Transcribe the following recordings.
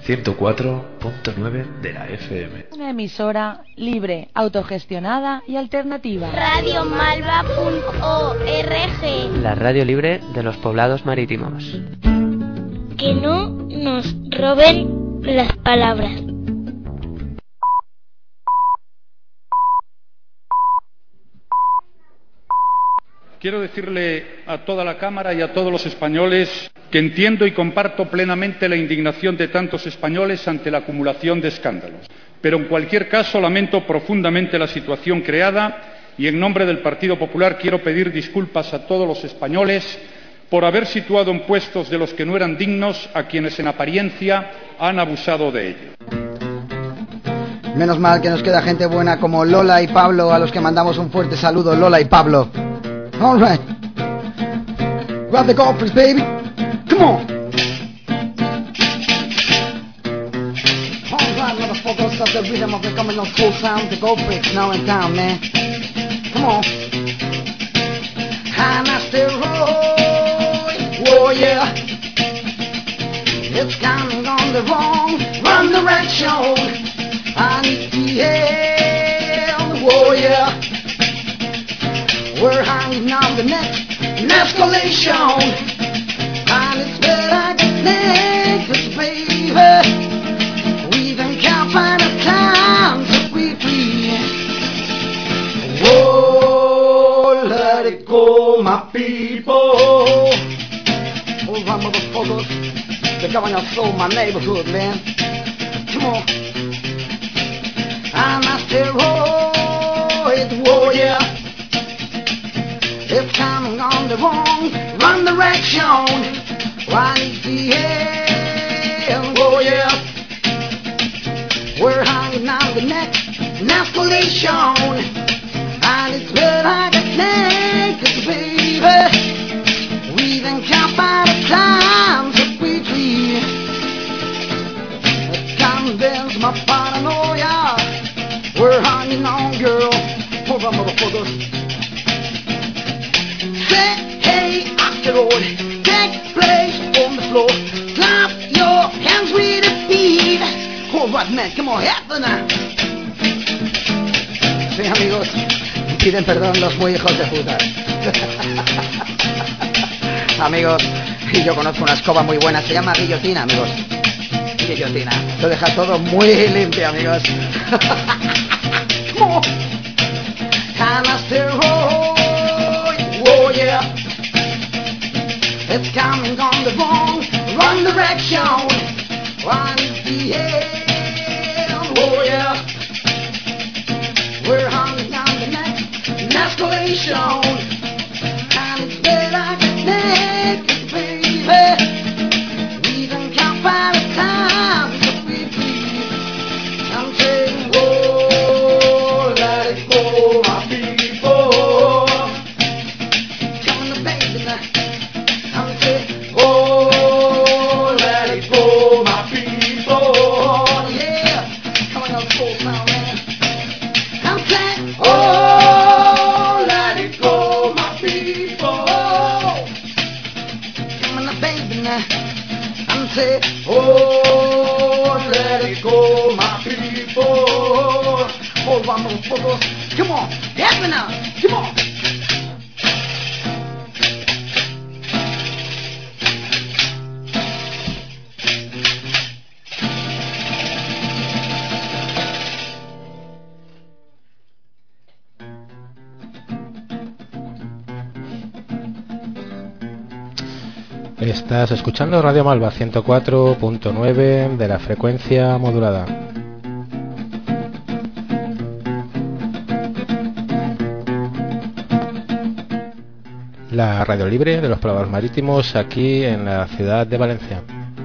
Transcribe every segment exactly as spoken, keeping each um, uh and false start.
ciento cuatro punto nueve de la F M. Una emisora libre, autogestionada y alternativa. radio malva punto org. La radio libre de los poblados marítimos. Que no nos roben las palabras. Quiero decirle a toda la Cámara y a todos los españoles que entiendo y comparto plenamente la indignación de tantos españoles ante la acumulación de escándalos. Pero, en cualquier caso, lamento profundamente la situación creada y, en nombre del Partido Popular, quiero pedir disculpas a todos los españoles por haber situado en puestos de los que no eran dignos a quienes, en apariencia, han abusado de ello. Menos mal que nos queda gente buena como Lola y Pablo, a los que mandamos un fuerte saludo. Lola y Pablo. All right. Grab the golfers, baby. Come on. All right, motherfuckers, of the rhythm of the coming of full sound. The golfers now in town, man. Come on. And I still roll. Whoa, yeah. It's coming on the wrong, wrong direction. I need the help. Whoa, yeah. We're hanging on the next an escalation, and it's better than next, baby. We even can't find a time to be free. Whoa, let it go, my people. All right, motherfuckers, the governor stole my neighborhood, man. Come on. And I still roll it, whoa, yeah. It's coming on the wrong, wrong direction. Why need the hell? Oh yeah. We're hanging on the next an escalation, and it's better than naked, baby. We even can't find a time to retreat. It convinces my paranoia. We're hanging on, girl. Hold on, motherfuckers. Hey, asteroid, take place on the floor. Clap your hands with a beat. All right, man, come on, happen now. Sí, amigos, piden perdón los muy hijos de puta. Amigos, yo conozco una escoba muy buena, se llama guillotina, amigos. Guillotina, lo deja todo muy limpio, amigos. Come on. And I still roll, oh yeah. It's coming on the wrong, wrong direction. Why is the hell? Oh yeah. We're hanging on the next an escalation, and it's better than naked, baby. We even can't find a time to be free. I'm saying, oh, let it go, my people. Coming to baby now. Oh, let it go, my people. Yeah, coming on full sound, man. I'm saying, oh, let it go, my people. Coming up, baby, now. I'm saying, oh, let it go, my people. Hold on, motherfuckers. Come on, help me now. Come on. Estás escuchando Radio Malva ciento cuatro punto nueve de la frecuencia modulada. La radio libre de los poblados marítimos aquí en la ciudad de Valencia.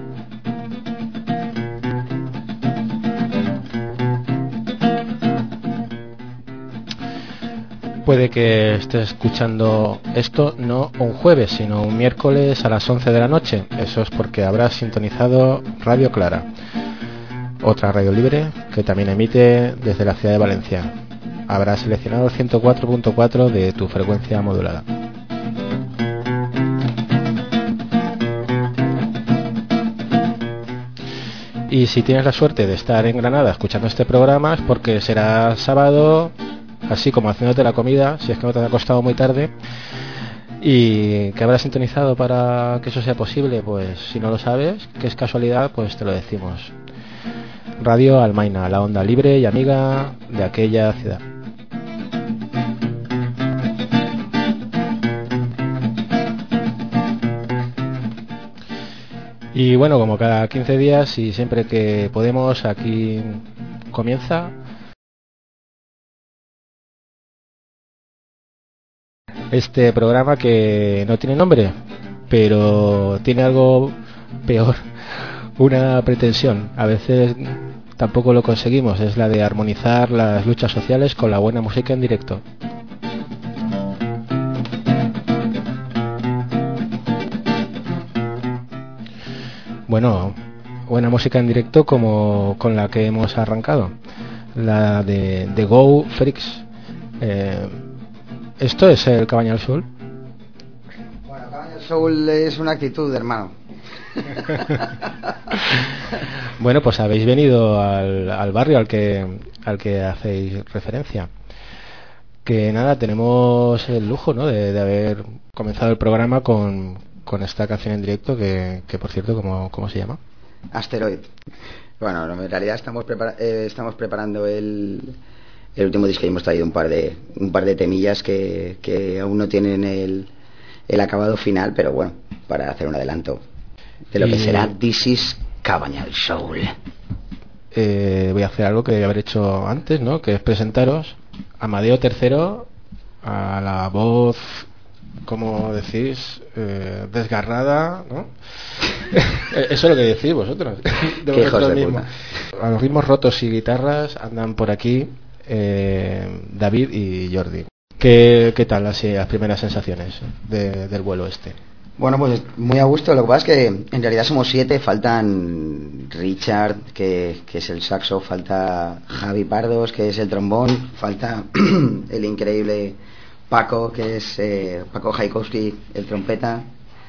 Puede que estés escuchando esto no un jueves, sino un miércoles a las once de la noche. Eso es porque habrás sintonizado Radio Clara, otra radio libre que también emite desde la ciudad de Valencia. Habrás seleccionado el ciento cuatro punto cuatro de tu frecuencia modulada. Y si tienes la suerte de estar en Granada escuchando este programa es porque será sábado, así como haciéndote la comida, si es que no te ha costado muy tarde. Y que habrás sintonizado para que eso sea posible, pues si no lo sabes, que es casualidad, pues te lo decimos. Radio Almaina, la onda libre y amiga de aquella ciudad. Y bueno, como cada quince días y siempre que podemos, aquí comienza este programa que no tiene nombre, pero tiene algo peor, una pretensión. A veces tampoco lo conseguimos, es la de armonizar las luchas sociales con la buena música en directo. Bueno, buena música en directo como con la que hemos arrancado, la de The Go Freaks. Eh, ¿Esto es el Cabañal Soul? Bueno, Cabañal Soul es una actitud, hermano. Bueno, pues habéis venido al, al barrio al que al que hacéis referencia. Que nada, tenemos el lujo, ¿no?, de, de haber comenzado el programa con, con esta canción en directo que, que por cierto, ¿cómo, cómo se llama? Asteroid. Bueno, en realidad estamos, prepara- eh, estamos preparando el, el último disco y hemos traído un par de un par de temillas que, que aún no tienen el, el acabado final, pero bueno, para hacer un adelanto de lo y... que será This is Cabañal Soul. Eh, voy a hacer algo que debería haber hecho antes, ¿no?, que es presentaros. Amadeo tercero, a la voz, como decís, eh, desgarrada, ¿no? Eso es lo que decís vosotros. De Qué hijos de mismo. puta. A los ritmos rotos y guitarras andan por aquí eh, David y Jordi. ¿Qué, qué tal así las primeras sensaciones de, del vuelo este? Bueno, pues muy a gusto. Lo que pasa es que en realidad somos siete. Faltan Richard, que, que es el saxo, falta Javi Pardos, que es el trombón, falta el increíble Paco, que es eh, Paco Jaikowski, el trompeta,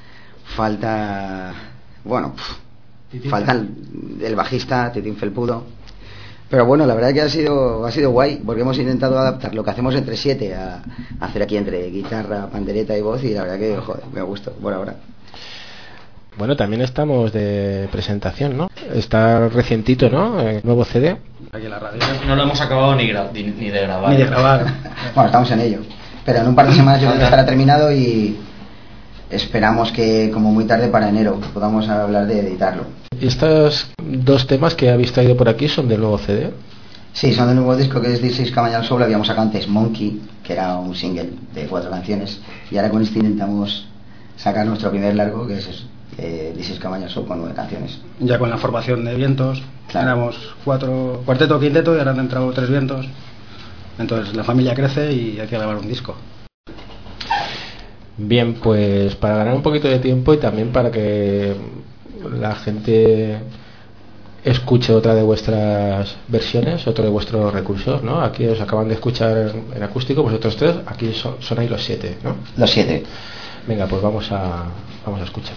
falta, bueno, pff, falta el, el bajista, Titín Felpudo. Pero bueno, la verdad que ha sido ha sido guay, porque hemos intentado adaptar lo que hacemos entre siete a, a hacer aquí entre guitarra, pandereta y voz, y la verdad que, joder, me gusta por ahora. Bueno, también estamos de presentación, ¿no? Está recientito, ¿no? El nuevo C D. Aquí en la radio. No lo hemos acabado ni, gra- ni, ni de grabar. Ni de grabar. Bueno, estamos en ello. Pero en un par de semanas yo creo que estará terminado y esperamos que como muy tarde para enero podamos hablar de editarlo. ¿Y estos dos temas que habéis traído por aquí son del nuevo C D? Sí, son del nuevo disco que es This is Cabañal Soul. Habíamos sacado antes Monkey, que era un single de cuatro canciones, y ahora con este intentamos sacar nuestro primer largo, que es eh, This is Cabañal Soul, con nueve canciones. Ya con la formación de vientos, claro. Éramos cuatro, cuarteto, quinteto, y ahora han entrado tres vientos. Entonces la familia crece y hay que grabar un disco. Bien, pues para ganar un poquito de tiempo y también para que la gente escuche otra de vuestras versiones, otro de vuestros recursos, ¿no? Aquí os acaban de escuchar en acústico, vosotros tres, aquí son, sonáis los siete, ¿no? Los siete. Venga, pues vamos a, vamos a escuchar.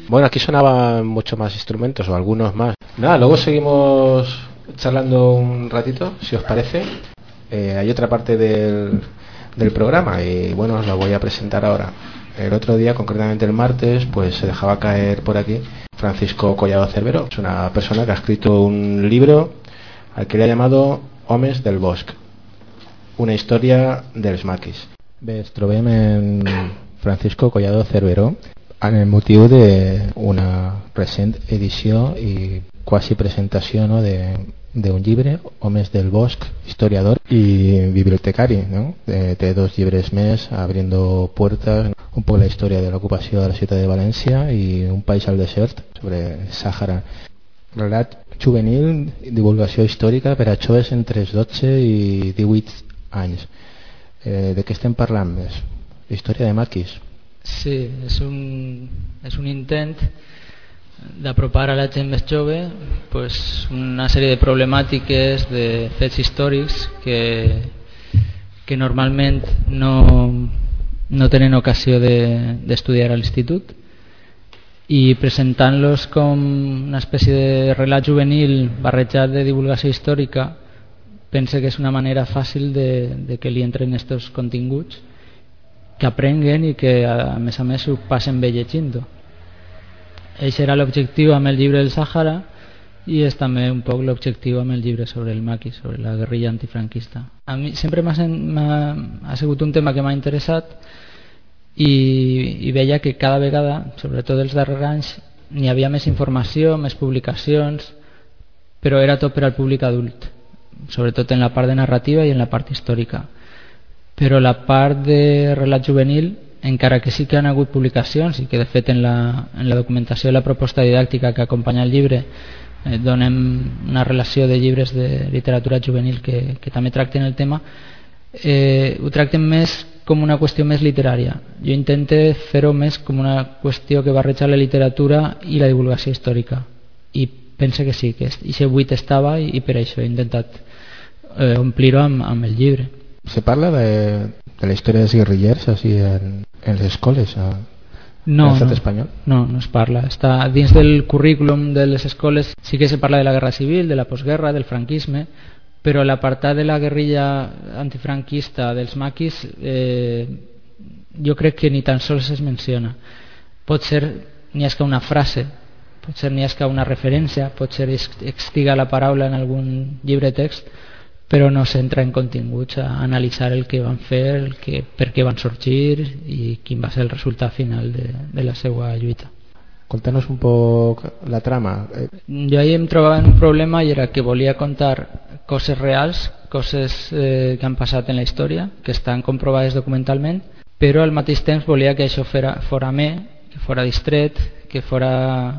Bueno, aquí sonaban muchos más instrumentos o algunos más. Nada, luego seguimos charlando un ratito, si os parece. Eh, hay otra parte del, del programa y bueno, os la voy a presentar ahora. El otro día, concretamente el martes, pues se dejaba caer por aquí Francisco Collado Cervero. Es una persona que ha escrito un libro al que le ha llamado Homes del Bosc, una història dels maquis. Bé, ens trobem en Francisco Collado Cervero en el motiu d'una recent edició i quasi presentació, no, d'un llibre, Homes del Bosc, historiador i bibliotecari, ¿no? Eh, té dos llibres més, Abriendo Puertas, un poc la història de l'ocupació de la ciutat de València i Un país al desert, sobre Sàhara. Relat juvenil, divulgació històrica per a joves entre els dotze i divuit anys. Eh, de què estem parlant més? Història de maquis. Sí, és un, és un intent d'apropar a la gent més jove pues, una sèrie de problemàtiques, de fets històrics que, que normalment no, no tenen ocasió d'estudiar de, a l'institut, i presentant-los com una espècie de relat juvenil barrejat de divulgació històrica, pense que és una manera fàcil de, de que li entren estos continguts, que aprenguen i que a més a més ho passen bé llegint-ho. Això era l'objectiu amb el llibre del Sàhara i és també un poc l'objectiu amb el llibre sobre el maqui, sobre la guerrilla antifranquista. A mi sempre m'ha, m'ha, ha sigut un tema que m'ha interessat i, i veia que cada vegada, sobretot els darrers anys, n'hi havia més informació, més publicacions, però era tot per al públic adult, sobretot en la part de narrativa i en la part històrica. Però la part de relat juvenil, encara que sí que han hagut publicacions i que de fet en la, en la documentació de la proposta didàctica que acompanya el llibre eh, donem una relació de llibres de literatura juvenil que, que també tracten el tema, eh, ho tracten més com una qüestió més literària. Jo intento fer-ho més com una qüestió que barreja la literatura i la divulgació històrica, i penso que sí, que aquest buit estava i, i per això he intentat eh, omplir-ho amb, amb el llibre. Se parla de, de la història dels guerrillers així en, en les escoles a, no, en l'estat no, espanyol? No, no es parla. Està dins del currículum de les escoles, sí que se parla de la guerra civil, de la postguerra, del franquisme, però l'apartat de la guerrilla antifranquista dels maquis eh, jo crec que ni tan sols es menciona. Pot ser n'hi ha una frase, pot ser n'hi ha una referència, pot ser estiga la paraula en algun llibre text, però no s'entra en continguts a analitzar el que van fer, el que, per què van sorgir i quin va ser el resultat final de, de la seva lluita. Contanos un poc la trama. Jo ahir em trobava en un problema i era que volia contar coses reals, coses eh, que han passat en la història, que estan comprovades documentalment, però al mateix temps volia que això fora, fora amè, que fora distret, que fora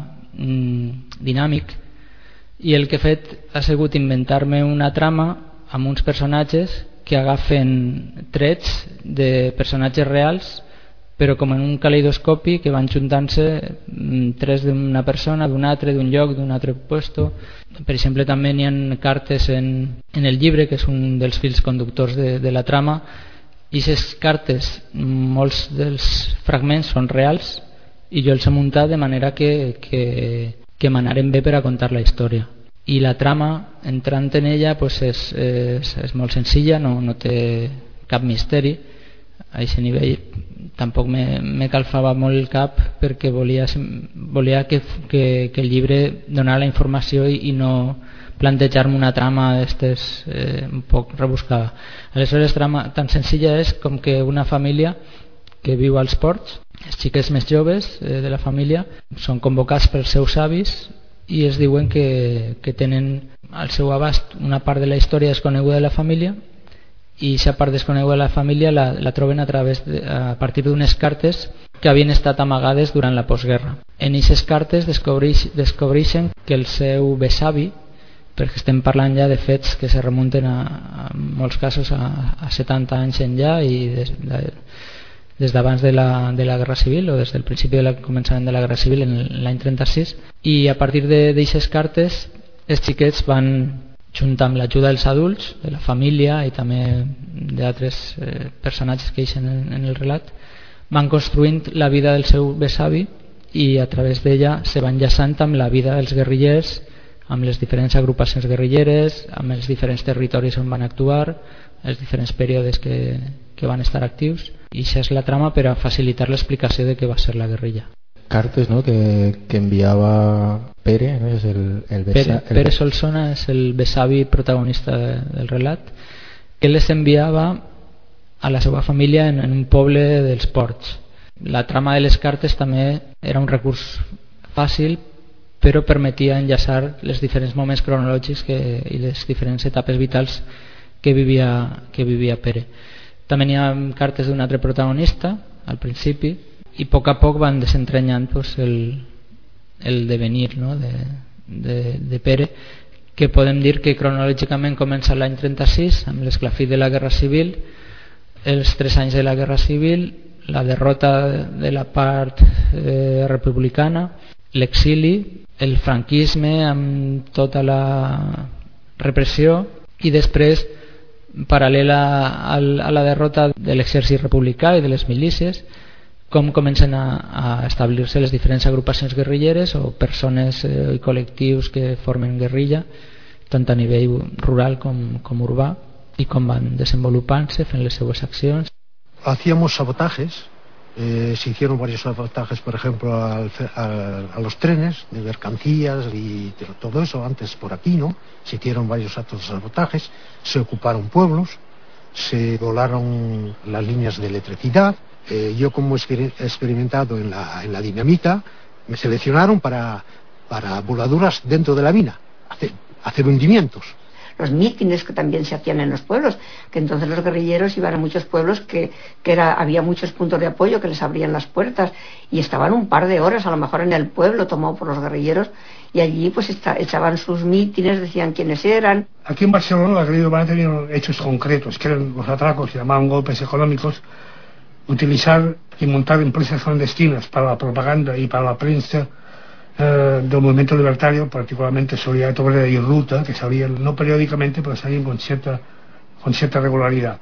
mm, dinàmic, i el que he fet ha sigut inventar-me una trama amb uns personatges que agafen trets de personatges reals, però com en un caleidoscopi que van juntant-se trets d'una persona, d'un altre, d'un lloc, d'un altre puesto. Per exemple, també n'hi ha cartes en, en el llibre, que és un dels fils conductors de, de la trama, i aquestes cartes, molts dels fragments són reals i jo els he muntat de manera que, que, que m'anaren bé per a contar la història. I la trama, entrant en ella, pues és, és, és molt senzilla, no, no té cap misteri. A aquest nivell tampoc me, me calfava molt el cap perquè volia, volia que, que, que el llibre donara la informació i, i no plantejar-me una trama d'estes eh, un poc rebuscada. Aleshores, trama tan senzilla és com que una família que viu als ports, els xiquets més joves eh, de la família, són convocats pels seus avis i es diuen que, que tenen al seu abast una part de la història desconeguda de la família, i aquesta part desconeguda de la família la, la troben a, través de, a partir d'unes cartes que havien estat amagades durant la postguerra. En aquestes cartes descobreix, descobreixen que el seu besavi, perquè estem parlant ja de fets que se remunten a, a molts casos a, a setanta anys enllà i des, de, des d'abans de la, de la Guerra Civil o des del principi del començament de la Guerra Civil en l'any trenta-sis, i a partir d'aquestes cartes els xiquets van juntar amb l'ajuda dels adults, de la família i també d'altres eh, personatges que hi en, en el relat, van construint la vida del seu besavi i a través d'ella se va enllaçant amb la vida dels guerrillers, amb les diferents agrupacions guerrilleres, amb els diferents territoris on van actuar, els diferents períodes que, que van estar actius, i això és la trama per a facilitar l'explicació de què va ser la guerrilla. Cartes, ¿no?, que, que enviava Pere, ¿no? És el, el besa, Pere, el... Pere Solsona és el besavi protagonista de, del relat, que les enviava a la seva família en, en un poble dels Ports. La trama de les cartes també era un recurs fàcil, però permetia enllaçar els diferents moments cronològics que, i les diferents etapes vitals que vivia, que vivia Pere. També hi ha cartes d'un altre protagonista al principi, i a poc a poc van desentranyant pues, el, el devenir, no?, de, de, de Pere, que podem dir que cronològicament comença l'any trenta-sis amb l'esclafit de la Guerra Civil, els tres anys de la Guerra Civil, la derrota de la part eh, republicana, l'exili, el franquisme amb tota la repressió, i després, paral·lela a, a la derrota de l'exèrcit republicà i de les milícies, com comencen a, a establir-se les diferents agrupacions guerrilleres o persones eh, i col·lectius que formen guerrilla, tant a nivell rural com, com urbà, i com van desenvolupant-se, fent les seues accions. Hacíamos sabotajes, eh, se hicieron varios sabotajes, por ejemplo, al, al, a los trenes de mercancías y de todo eso, antes por aquí, ¿no? Se hicieron varios actos de sabotajes, se ocuparon pueblos, se volaron las líneas de electricidad. Eh, yo, como he experimentado en la, en la dinamita, me seleccionaron para, para voladuras dentro de la mina, hacer, hacer hundimientos. Los mítines que también se hacían en los pueblos, que entonces los guerrilleros iban a muchos pueblos que, que era, había muchos puntos de apoyo que les abrían las puertas, y estaban un par de horas a lo mejor en el pueblo tomado por los guerrilleros, y allí pues está, echaban sus mítines, decían quiénes eran. Aquí en Barcelona los guerrilleros van a tener hechos concretos, que eran los atracos, se llamaban golpes económicos, utilizar y montar empresas clandestinas para la propaganda y para la prensa eh, del movimiento libertario, particularmente Solidaridad Obrera y Ruta, que salían no periódicamente, pero salían con cierta, con cierta regularidad.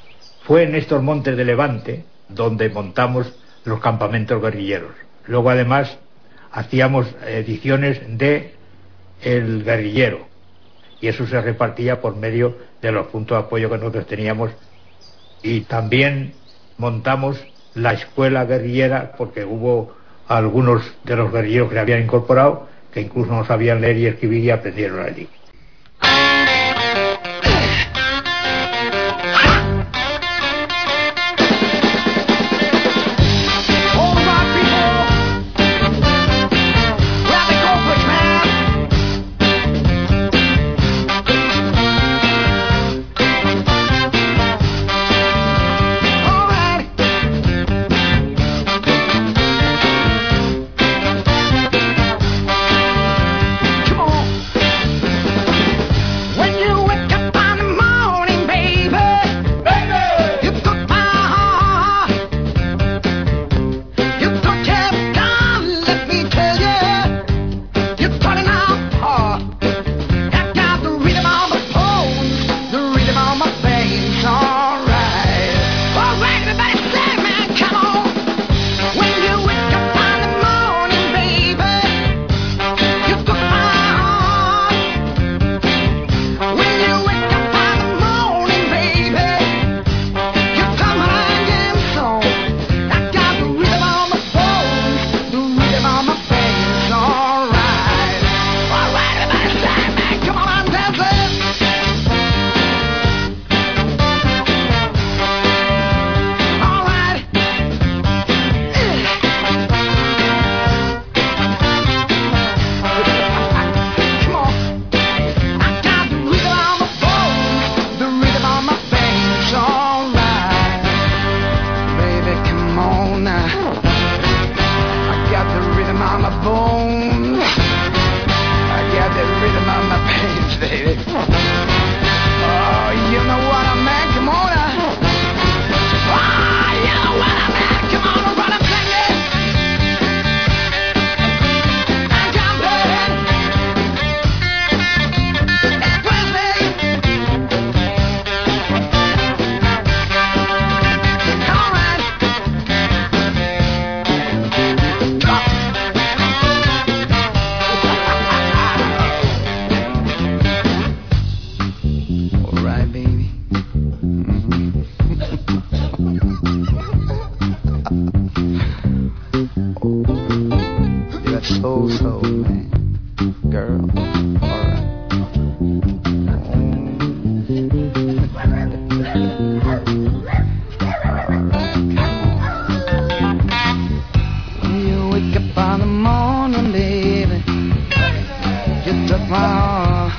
Fue en estos montes de Levante donde montamos los campamentos guerrilleros. Luego además hacíamos ediciones de El Guerrillero, y eso se repartía por medio de los puntos de apoyo que nosotros teníamos, y también montamos la escuela guerrillera, porque hubo algunos de los guerrilleros que se habían incorporado que incluso no sabían leer y escribir y aprendieron allí. Come on. You got soul, soul, man. Girl, alright. When you wake up in the morning, baby, you touch my heart.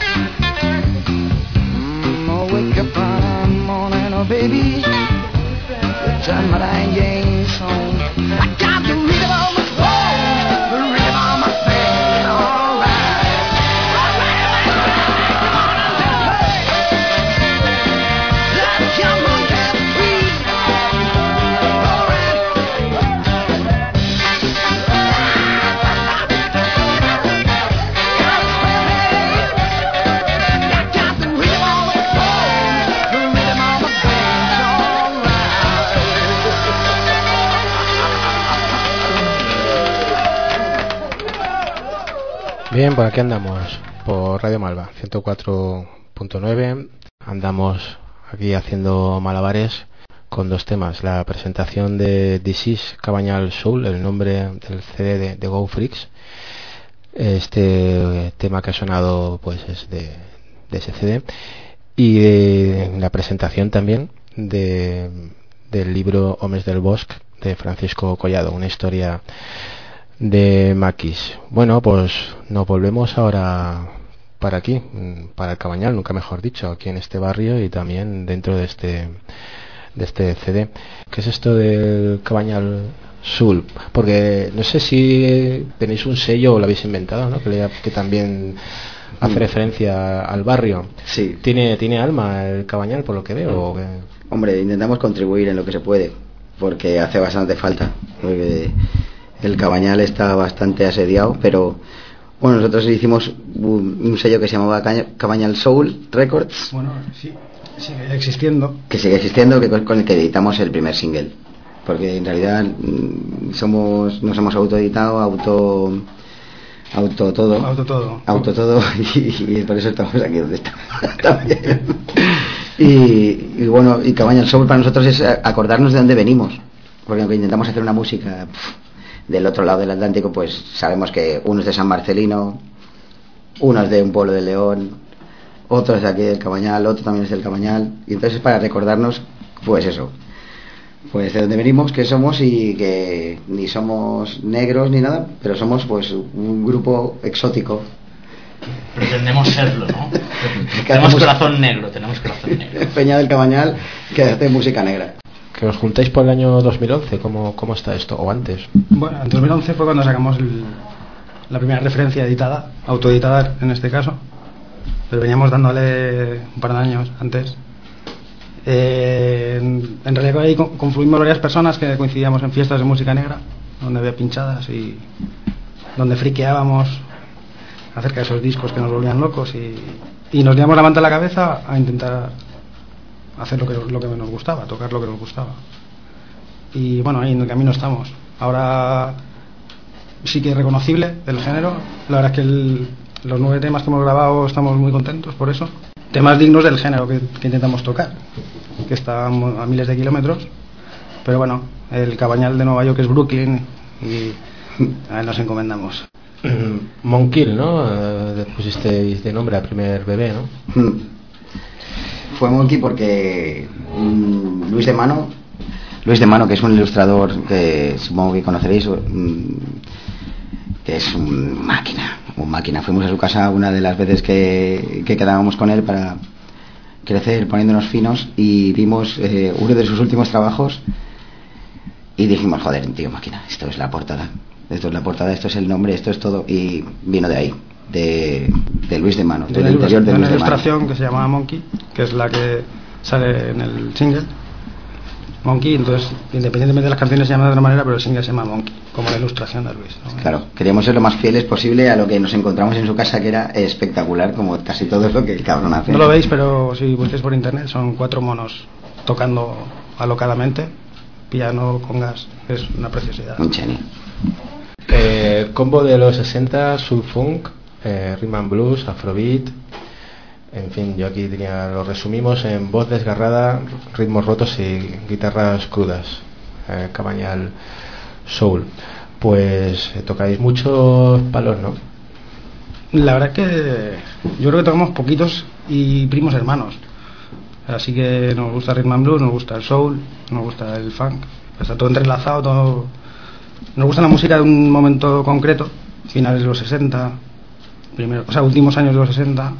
Mm, I wake up in the morning, oh baby, you turn my light game song. I got the rhythm on my soul, the rhythm on my face, alright. Let's come on, get free. Bien, por aquí andamos, por Radio Malva, ciento cuatro punto nueve. Andamos aquí haciendo malabares con dos temas. La presentación de This Is Cabañal Soul, el nombre del C D de, de Go Freaks. Este tema que ha sonado pues es de, de ese C D. Y de la presentación también de, del libro Homes del Bosque de Francisco Collado, una historia de Maquis. Bueno, pues nos volvemos ahora para aquí, para el Cabañal, nunca mejor dicho, aquí en este barrio y también dentro de este de este C D. ¿Qué es esto del Cabañal Soul? Porque no sé si tenéis un sello o lo habéis inventado, ¿no? Que, le, que también hace referencia al barrio. Sí. ¿Tiene, tiene alma el Cabañal, por lo que veo? ¿O qué? Hombre, intentamos contribuir en lo que se puede, porque hace bastante falta. Porque el Cabañal está bastante asediado, pero bueno, nosotros hicimos un, un sello que se llamaba Cabañal Soul Records. Bueno, sí, sigue existiendo. Que sigue existiendo, que con el que editamos el primer single. Porque en realidad somos nos hemos autoeditado, auto auto todo. Auto todo. Auto todo y, y por eso estamos aquí donde estamos también. Y, y bueno, y Cabañal Soul para nosotros es acordarnos de dónde venimos. Porque aunque intentamos hacer una música pff, del otro lado del Atlántico, pues sabemos que uno es de San Marcelino, uno es de un pueblo de León, otro es de aquí del Cabañal, otro también es del Cabañal, y entonces para recordarnos, pues eso, pues de dónde venimos, qué somos, y que ni somos negros ni nada, pero somos pues un grupo exótico. Pretendemos serlo, ¿no? Tenemos corazón negro, tenemos corazón negro. Peña del Cabañal, que hace música negra. Que os juntáis por el año dos mil once, ¿cómo, cómo está esto? ¿O antes? Bueno, en dos mil once fue cuando sacamos el, la primera referencia editada, autoeditada en este caso, pero veníamos dándole un par de años antes. Eh, en, en realidad ahí confluimos varias personas que coincidíamos en fiestas de música negra, donde había pinchadas y donde friqueábamos acerca de esos discos que nos volvían locos, y, y nos dimos la manta a la cabeza a intentar hacer lo que, lo que nos gustaba, tocar lo que nos gustaba. Y bueno, ahí en el camino estamos. Ahora sí que es reconocible el género. La verdad es que el, los nueve temas que hemos grabado estamos muy contentos por eso. Temas dignos del género que, que intentamos tocar, que está a miles de kilómetros. Pero bueno, el Cabañal de Nueva York es Brooklyn y a él nos encomendamos. Monkill, ¿no? Uh, pusisteis de nombre al primer bebé, ¿no? Mm. Fue Monkey porque um, Luis de Mano, Luis de Mano, que es un ilustrador que supongo que conoceréis, um, que es un máquina, un máquina. Fuimos a su casa una de las veces que, que quedábamos con él para crecer poniéndonos finos, y vimos eh, uno de sus últimos trabajos y dijimos, joder, tío, máquina, esto es la portada, esto es la portada, esto es el nombre, esto es todo, y vino de ahí. De, de Luis de Mano, del interior de Luis de Mano. Una ilustración que se llama Monkey, que es la que sale en el single Monkey. Entonces, independientemente de las canciones se llama de otra manera, pero el single se llama Monkey, como la ilustración de Luis, ¿no? Claro, queríamos ser lo más fieles posible a lo que nos encontramos en su casa, que era espectacular, como casi todo lo que el cabrón hace. No lo veis, pero si busquéis por internet, son cuatro monos tocando alocadamente, piano, congas, es una preciosidad. Un cheni. Eh, combo de los sesenta, soul funk, eh, rhythm and blues, afrobeat, en fin, yo aquí diría, lo resumimos en voz desgarrada, ritmos rotos y guitarras crudas. eh, Cabañal Soul. Pues eh, tocáis muchos palos, ¿no? La verdad es que yo creo que tocamos poquitos y primos hermanos. Así que nos gusta el rhythm and blues, nos gusta el soul, nos gusta el funk. Está todo entrelazado, todo. Nos gusta la música de un momento concreto, finales de los sesenta, primero, o sea, últimos años de los sesenta,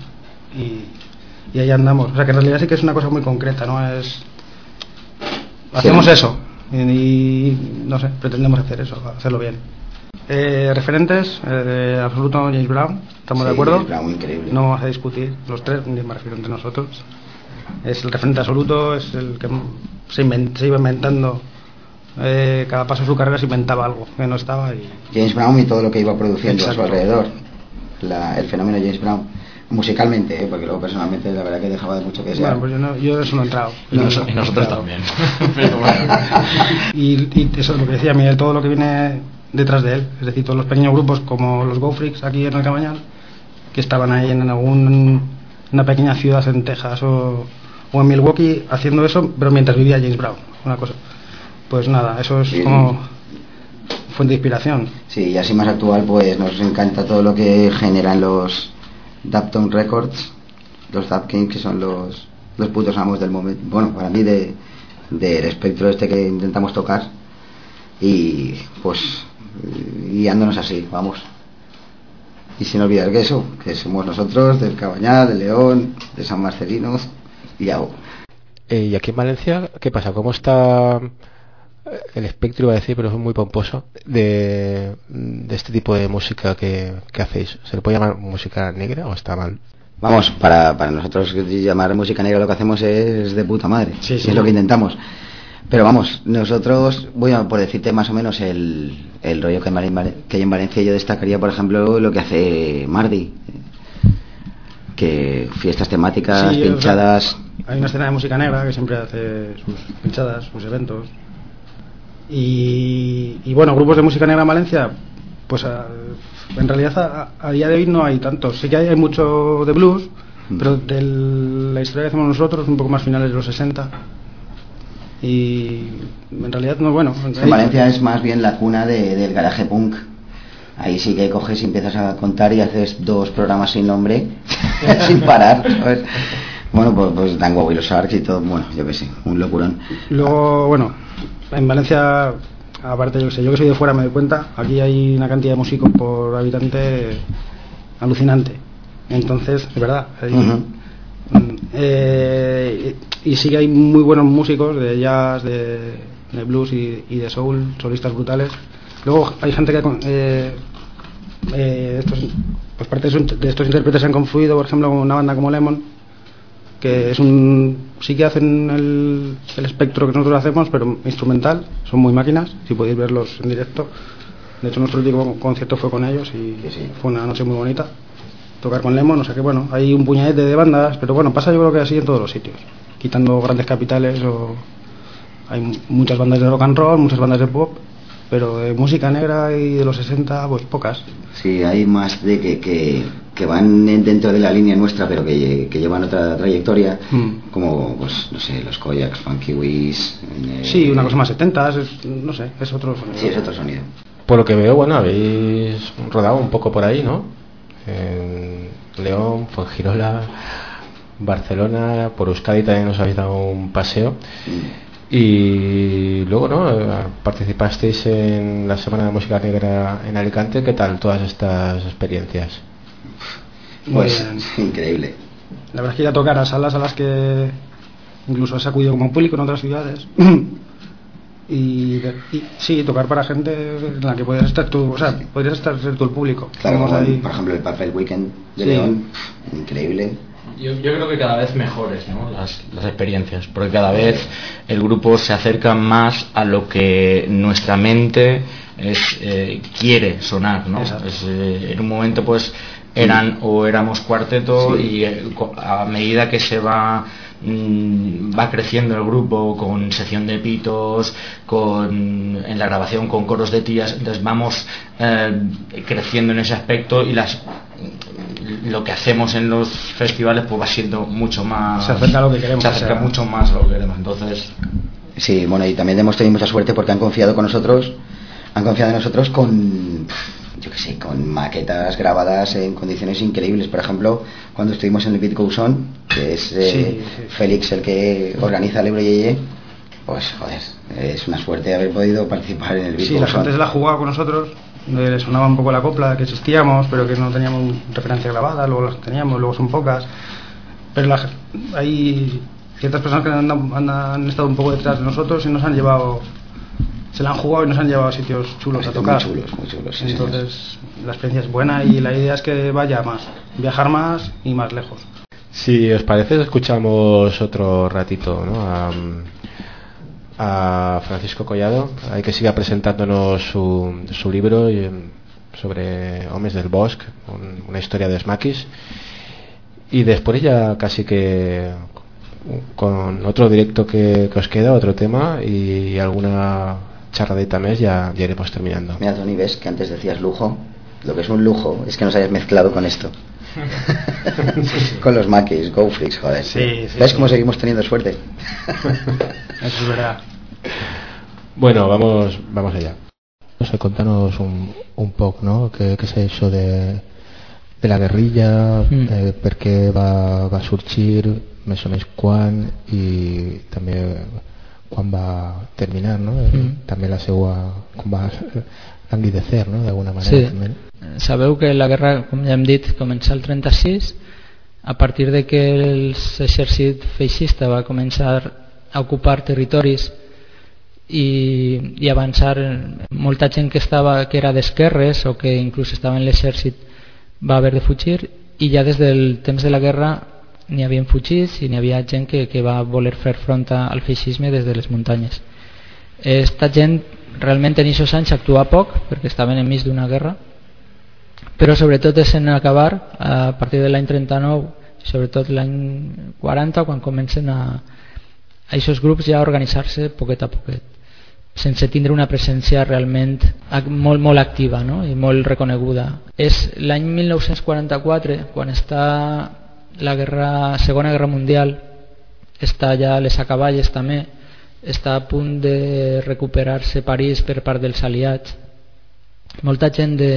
y, y ahí andamos. O sea, que en realidad sí que es una cosa muy concreta, ¿no? Es. Hacemos sí. eso, y, y no sé, pretendemos hacer eso, hacerlo bien. Eh, referentes, eh, absoluto James Brown, ¿estamos sí, de acuerdo? James Brown, increíble. No vamos a discutir los tres, ni me refiero entre nosotros. Es el referente absoluto, es el que se, invent, se iba inventando, eh, cada paso de su carrera se inventaba algo que no estaba. Y... James Brown y todo lo que iba produciendo Exacto. a su alrededor, la, el fenómeno James Brown. Musicalmente, ¿eh? Porque luego personalmente la verdad que dejaba de mucho que sea. Bueno, pues yo, no, yo eso no he entrado. Y, no, y nosotros también. Pero bueno. y, y eso es lo que decía Miguel, todo lo que viene detrás de él, es decir, todos los pequeños grupos como los Go Freaks aquí en el Cabañal, que estaban ahí en algún una pequeña ciudad en Texas o, o en Milwaukee haciendo eso, pero mientras vivía James Brown, una cosa. Pues nada, eso es sí. como fuente de inspiración. Sí, y así más actual, pues nos encanta todo lo que generan los Dapton Records, los Dap Kings, que son los, los putos amos del momento, bueno, para mí de del espectro este que intentamos tocar, y pues guiándonos así, vamos. Y sin olvidar que eso, que somos nosotros del Cabañal, de León, de San Marcelino y Yago. Eh, y aquí en Valencia, ¿qué pasa? ¿Cómo está el espectro, iba a decir, pero es muy pomposo, de, de este tipo de música que, que hacéis? ¿Se le puede llamar música negra o está mal? Vamos, para, para nosotros llamar música negra lo que hacemos es de puta madre, sí, sí. es lo que intentamos. Pero vamos, nosotros, bueno, por decirte más o menos el, el rollo que hay, en, que hay en Valencia, yo destacaría, por ejemplo, lo que hace Mardi, que fiestas temáticas, sí, pinchadas. O sea, hay una escena de música negra que siempre hace sus pinchadas, sus eventos. Y, y bueno, grupos de música negra en Valencia, pues a, en realidad a, a día de hoy no hay tantos. Sí que hay, hay mucho de blues, mm. pero de la historia que hacemos nosotros, un poco más finales de los sesenta. Y en realidad no, bueno. En, en Valencia es más bien la cuna de, del garaje punk. Ahí sí que coges y empiezas a contar y haces dos programas sin nombre, sin parar, ¿sabes? Bueno, pues, pues Dango y los Sharks y todo, bueno, yo qué sé, un locurón. Luego, bueno, en Valencia, aparte, yo que sé, yo que soy de fuera me doy cuenta, aquí hay una cantidad de músicos por habitante alucinante. Entonces, es verdad. Hay, uh-huh. eh, y sí que hay muy buenos músicos de jazz, de, de blues y, y de soul, solistas brutales. Luego hay gente que eh, eh, estos, pues parte de estos intérpretes se han confluido, por ejemplo, con una banda como Lemon, que es un sí que hacen el, el espectro que nosotros hacemos, pero instrumental, son muy máquinas, si podéis verlos en directo. De hecho, nuestro último concierto fue con ellos y sí. fue una noche muy bonita. Tocar con Lemon, o sea que bueno, hay un puñadete de bandas, pero bueno, pasa yo creo que así en todos los sitios, quitando grandes capitales, o hay muchas bandas de rock and roll, muchas bandas de pop, pero de música negra y de los sesenta, pues pocas. Sí, hay más de que, que, que van dentro de la línea nuestra, pero que, que llevan otra trayectoria, mm. como, pues, no sé, los Koyaks, Funky Wiz. Eh, sí, una cosa más setentas, es, no sé, es otro sonido. Sí, es otro sonido. Por lo que veo, bueno, habéis rodado un poco por ahí, ¿no? En León, Fuengirola, Barcelona, por Euskadi también nos habéis dado un paseo. Mm. Y luego, ¿no? Participasteis en la Semana de Música Negra en Alicante. ¿Qué tal todas estas experiencias? Pues increíble. La verdad es que ir a tocar a salas a las que incluso has acudido como público en otras ciudades. y, y sí, tocar para gente en la que podrías estar tú, o sea, podrías estar ser tú el público. Claro, como ahí... por ejemplo el Perfect Weekend de sí. León, increíble. Yo, yo creo que cada vez mejores, ¿no? las, las experiencias, porque cada vez el grupo se acerca más a lo que nuestra mente es, eh, quiere sonar, ¿no? Es, eh, en un momento pues eran o éramos cuarteto sí. y eh, a medida que se va mmm, va creciendo el grupo con sección de pitos, con en la grabación con coros de tías, entonces vamos eh, creciendo en ese aspecto y las lo que hacemos en los festivales pues va siendo mucho más, se acerca a lo que queremos, se acerca o sea, mucho más a lo que queremos, entonces Sí, bueno, y también hemos tenido mucha suerte porque han confiado con nosotros, han confiado en nosotros con, yo qué sé, con maquetas grabadas en condiciones increíbles. Por ejemplo, cuando estuvimos en el Beat Goes On, que es eh, sí, sí. Félix el que organiza el Euroyeye, pues joder, es una suerte haber podido participar en el Beat Sí, Goes la gente On. se la jugaba con nosotros, le sonaba un poco la copla, que existíamos, pero que no teníamos referencia grabada, luego las teníamos, luego son pocas. Pero la, hay ciertas personas que han, han, han estado un poco detrás de nosotros y nos han llevado, se la han jugado y nos han llevado a sitios chulos a tocar. Muy chulos, muy chulos. Sí, Entonces sí. La experiencia es buena y la idea es que vaya más, viajar más y más lejos. Si os parece, escuchamos otro ratito, ¿no? A, a Francisco Collado, hay que siga presentándonos su, su libro sobre Homes del Bosque, un, una historia de Smaquis, y después ya casi que con otro directo que, que os queda, otro tema y alguna charradita más, ya, ya iremos terminando. Mira, Tony, ves que antes decías lujo. Lo que es un lujo es que nos hayas mezclado con esto. Con los maquis, Go Freaks, joder. Sí, sí, ¿Ves sí. cómo seguimos teniendo suerte? Eso es verdad. Bueno, vamos, vamos allá. No sé, contanos un, un poc, no? Què, què és això de, de la guerrilla, mm. eh, per què va, va sorgir, més o menys quan, i també quan va terminar, no? Mm. També la seva, com va languidecer, no? D'alguna manera. Sí. També. Sabeu que la guerra, com ja hem dit, comença el trenta-sis, a partir de que l'exèrcit feixista va començar a ocupar territoris i, i avançar, molta gent que estava que era d'esquerres o que inclús estava en l'exèrcit va haver de fugir, i ja des del temps de la guerra n'hi havien fugits i n'hi havia gent que, que va voler fer front al feixisme des de les muntanyes. Esta gent realment en aquests anys actua poc perquè estaven enmig d'una guerra, però sobretot és en acabar a partir de l'any trenta-nou, sobretot l'any quaranta, quan comencen a aquests grups ja a organitzar-se poquet a poquet, sense tindre una presència realment molt, molt activa, no? I molt reconeguda. És l'any mil nou-cents quaranta-quatre, quan està la guerra, Segona Guerra Mundial, està ja a les acaballes també, està a punt de recuperar-se París per part dels aliats. Molta gent de,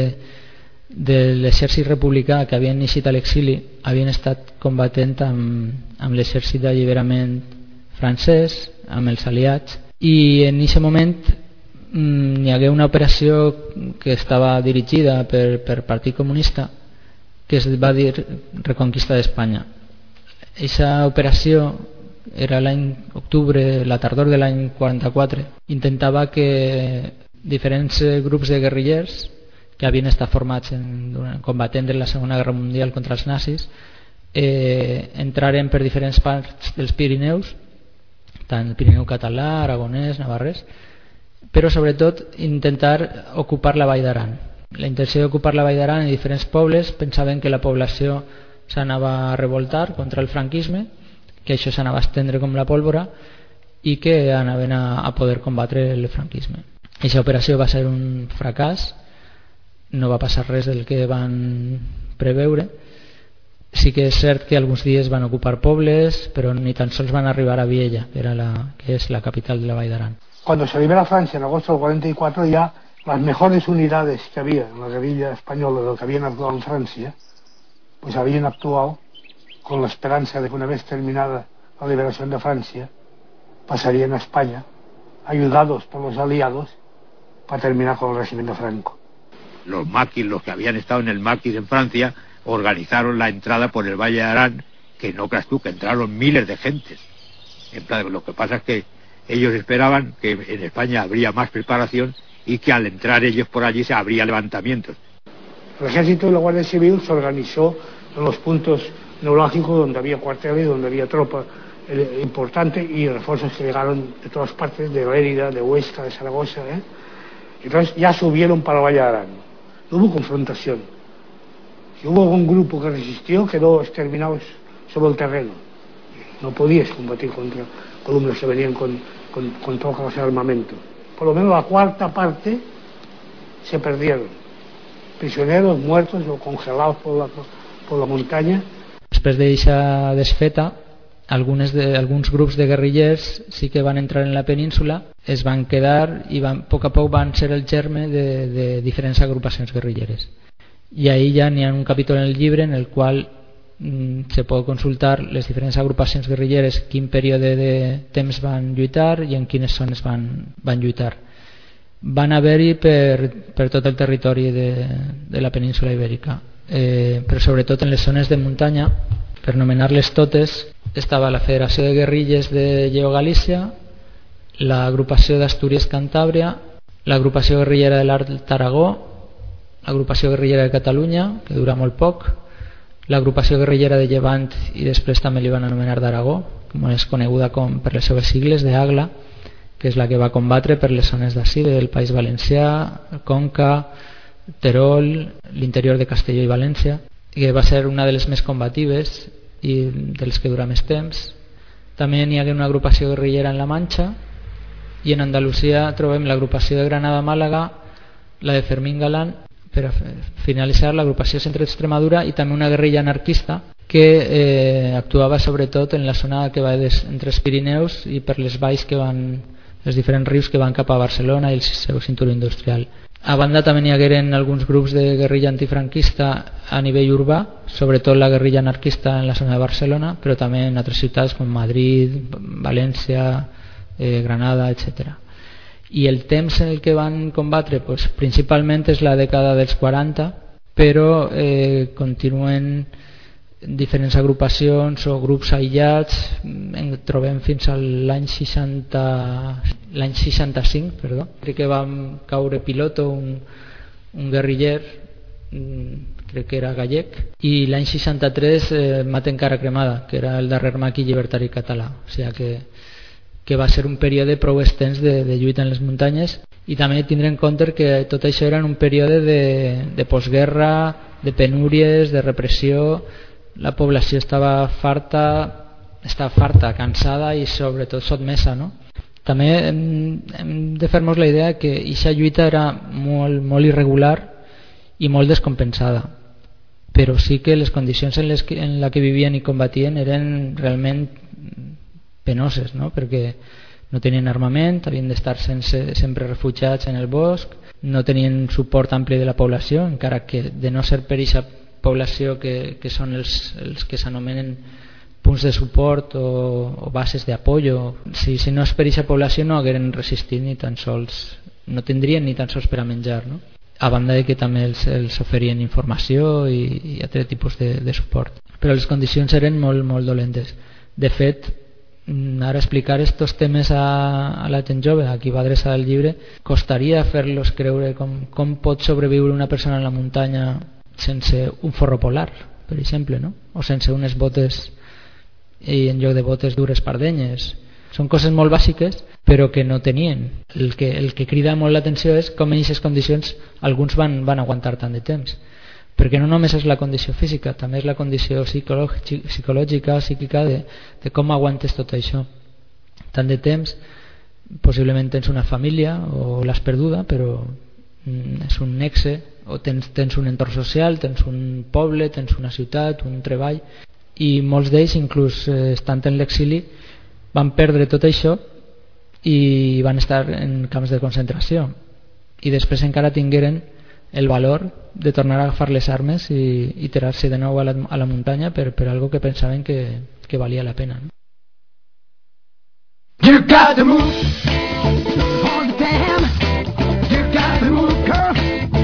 de l'exèrcit republicà que havien eixit a l'exili havien estat combatent amb, amb l'exèrcit d'alliberament francès, amb els aliats, i en aquest moment mmm, hi hagué una operació que estava dirigida per, per Partit Comunista que es va dir Reconquista d'Espanya. Aquesta operació era l'any octubre, la tardor de l'any quaranta-quatre, intentava que diferents grups de guerrillers que havien estat formats en, combatent en la Segona Guerra Mundial contra els nazis eh, entraren per diferents parts dels Pirineus, tant el Pirineu català, aragonès, navarrès, però sobretot intentar ocupar la Vall d'Aran. La intenció d'ocupar la Vall d'Aran en diferents pobles, pensaven que la població s'anava a revoltar contra el franquisme, que això s'anava a estendre com la pólvora i que anaven a, a poder combatre el franquisme. Aquesta operació va ser un fracàs, no va passar res del que van preveure. Sí que és cert que alguns dies van ocupar pobles, pero ni tan sols van arribar a Viella, que, era la, que es la capital de la Vall d'Aran. Cuando se libera Francia en agosto del cuarenta y cuatro, ya las mejores unidades que había en la guerrilla española, de lo que habían actuado en Francia, pues habían actuado con la esperanza de que una vez terminada la liberación de Francia, pasarían a España, ayudados por los aliados, para terminar con el régimen de Franco. Los maquis, los que habían estado en el maquis en Francia, organizaron la entrada por el Valle de Arán, que no creas tú que entraron miles de gentes. En plan, lo que pasa es que ellos esperaban que en España habría más preparación y que al entrar ellos por allí se habría levantamientos. El ejército y la Guardia Civil se organizó en los puntos neurálgicos donde había cuarteles, donde había tropa eh, importante y refuerzos que llegaron de todas partes, de Lérida, de Huesca, de Zaragoza. ¿eh? Entonces ya subieron para el Valle de Arán. No hubo confrontación. Si hubo un grupo que resistió, quedó exterminado sobre el terreno. No podías combatir contra columnas que venían con, con, con todo clase de armamento. Por lo menos la cuarta parte se perdieron. Prisioneros, muertos o congelados por la, por la montaña. Després d'aquesta desfeta, algunes de, alguns grups de guerrillers sí que van entrar en la península, es van quedar i van, a poc a poc van ser el germe de, de diferents agrupacions guerrilleres. I ahí ja n'hi ha un capítol en el llibre en el qual mm, se pot consultar les diferents agrupacions guerrilleres, quin període de temps van lluitar i en quines zones van, van lluitar. Van haver-hi per, per tot el territori de, de la península ibèrica, eh, però sobretot en les zones de muntanya, per nomenar-les totes, estava la Federació de Guerrilles de Lleó Galícia, l'agrupació d'Astúries Cantàbria, l'agrupació guerrillera de l'Alt Aragó, l'agrupació guerrillera de Catalunya, que dura molt poc, l'agrupació guerrillera de Llevant i després també li van anomenar d'Aragó, com és coneguda com, per les seves sigles, de AGLA, que és la que va combatre per les zones d'ací, del País Valencià, Conca, Terol, l'interior de Castelló i València, que va ser una de les més combatives i de les que dura més temps. També n'hi ha una agrupació guerrillera en la Manxa, i en Andalusia trobem l'agrupació de Granada-Màlaga, la de Fermín Galán, per a finalitzar l'agrupació Centre Extremadura, i també una guerrilla anarquista que eh, actuava sobretot en la zona que va des, entre els Pirineus i per les valls que van, els diferents rius que van cap a Barcelona i el seu cinturó industrial. A banda també n'hi hagueren alguns grups de guerrilla antifranquista a nivell urbà, sobretot la guerrilla anarquista en la zona de Barcelona, però també en altres ciutats com Madrid, València, eh, Granada, etcètera. I el temps en el que van combatre pues, principalment és la dècada dels quaranta, però eh, continuen diferents agrupacions o grups aïllats, en trobem fins a l'any seixanta, l'any seixanta-cinc, perdó, crec que va caure Piloto, un, un guerriller, crec que era gallec, i l'any seixanta-tres eh, Maten Cara Cremada, que era el darrer maqui llibertari català, o sigui que que va ser un període prou extens de, de lluita en les muntanyes, i també tindre en compte que tot això era en un període de, de postguerra, de penúries, de repressió. La població estava farta, estava farta, cansada i sobretot sotmesa, no? També hem, hem de fer-nos la idea que aquesta lluita era molt, molt irregular i molt descompensada, però sí que les condicions en les que, en la que vivien i combatien eren realment penoses, no? Perquè no tenien armament, havien d'estar sense, sempre refugiats en el bosc, no tenien suport ampli de la població, encara que de no ser per aquesta població que, que són els, els que s'anomenen punts de suport o, o bases d'apoyo, si, si no és per aquesta població no hagueren resistit ni tan sols, no tindrien ni tan sols per a menjar, no? A banda de que també els, els oferien informació i, i altre tipus de, de suport, però les condicions eren molt, molt dolentes. De fet, ara explicar estos temes a, a la gent jove a qui va adreçar el llibre costaria fer-los creure com, com pot sobreviure una persona en la muntanya sense un forro polar, per exemple, no? O sense unes botes i en lloc de botes dures pardenyes. Són coses molt bàsiques però que no tenien. El que, el que crida molt l'atenció és com en aquestes condicions alguns van, van aguantar tant de temps, perquè no només és la condició física, també és la condició psicològica, psíquica de, de com aguantes tot això tant de temps. Possiblement tens una família o l'has perduda, però és un nexe, o tens, tens un entorn social, tens un poble, tens una ciutat, un treball, i molts d'ells inclús eh, estant en l'exili van perdre tot això i van estar en camps de concentració i després encara tingueren el valor de tornar a agafar les armes i, i tirar-se de nou a la, a la muntanya per, per algo que pensaven que, que valia la pena, no? You got to move on the dam. You got to move, girl.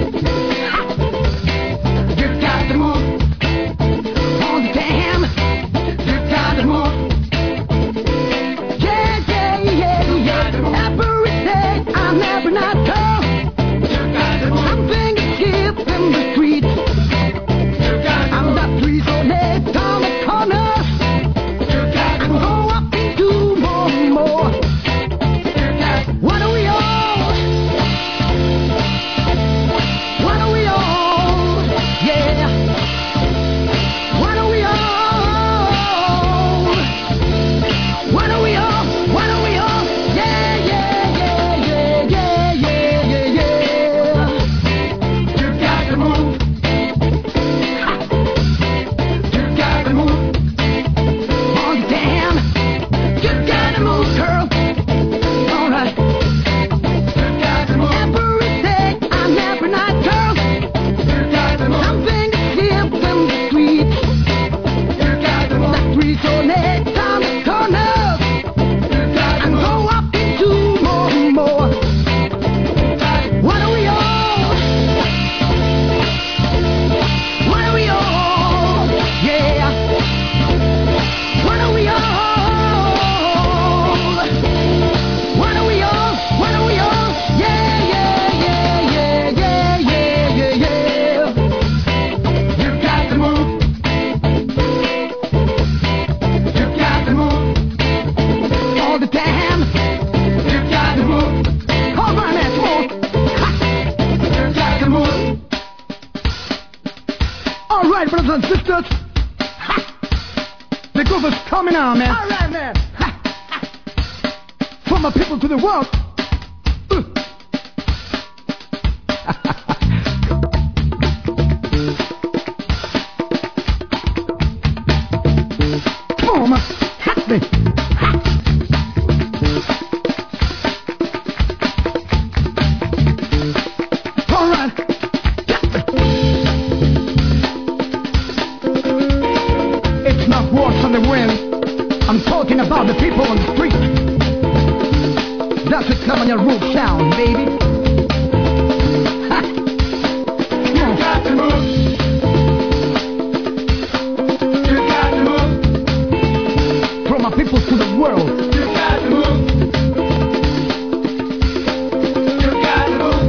You got to move on the dam. You got to move. Yeah, yeah, yeah, yeah. Every day I'm never not cold. I'm thinking skip in the street. I'm not three so late on the corner. I'm going up and do more and more. What are we all? What are we all? Yeah. What are we all? What are we all? What are we all? Yeah, yeah, yeah, yeah, yeah, yeah, yeah, yeah. You got to move. right, brothers and sisters. Ha. The groove is coming on, man. All right, man. Ha. From the people to the world. Uh. Boom. Hit me. All right. It's not words on the wind. I'm talking about the people on the street. That's what's coming your roof sound, baby. Ha. You got to move. You got to move. From my people to the world. You got to move. You got to move.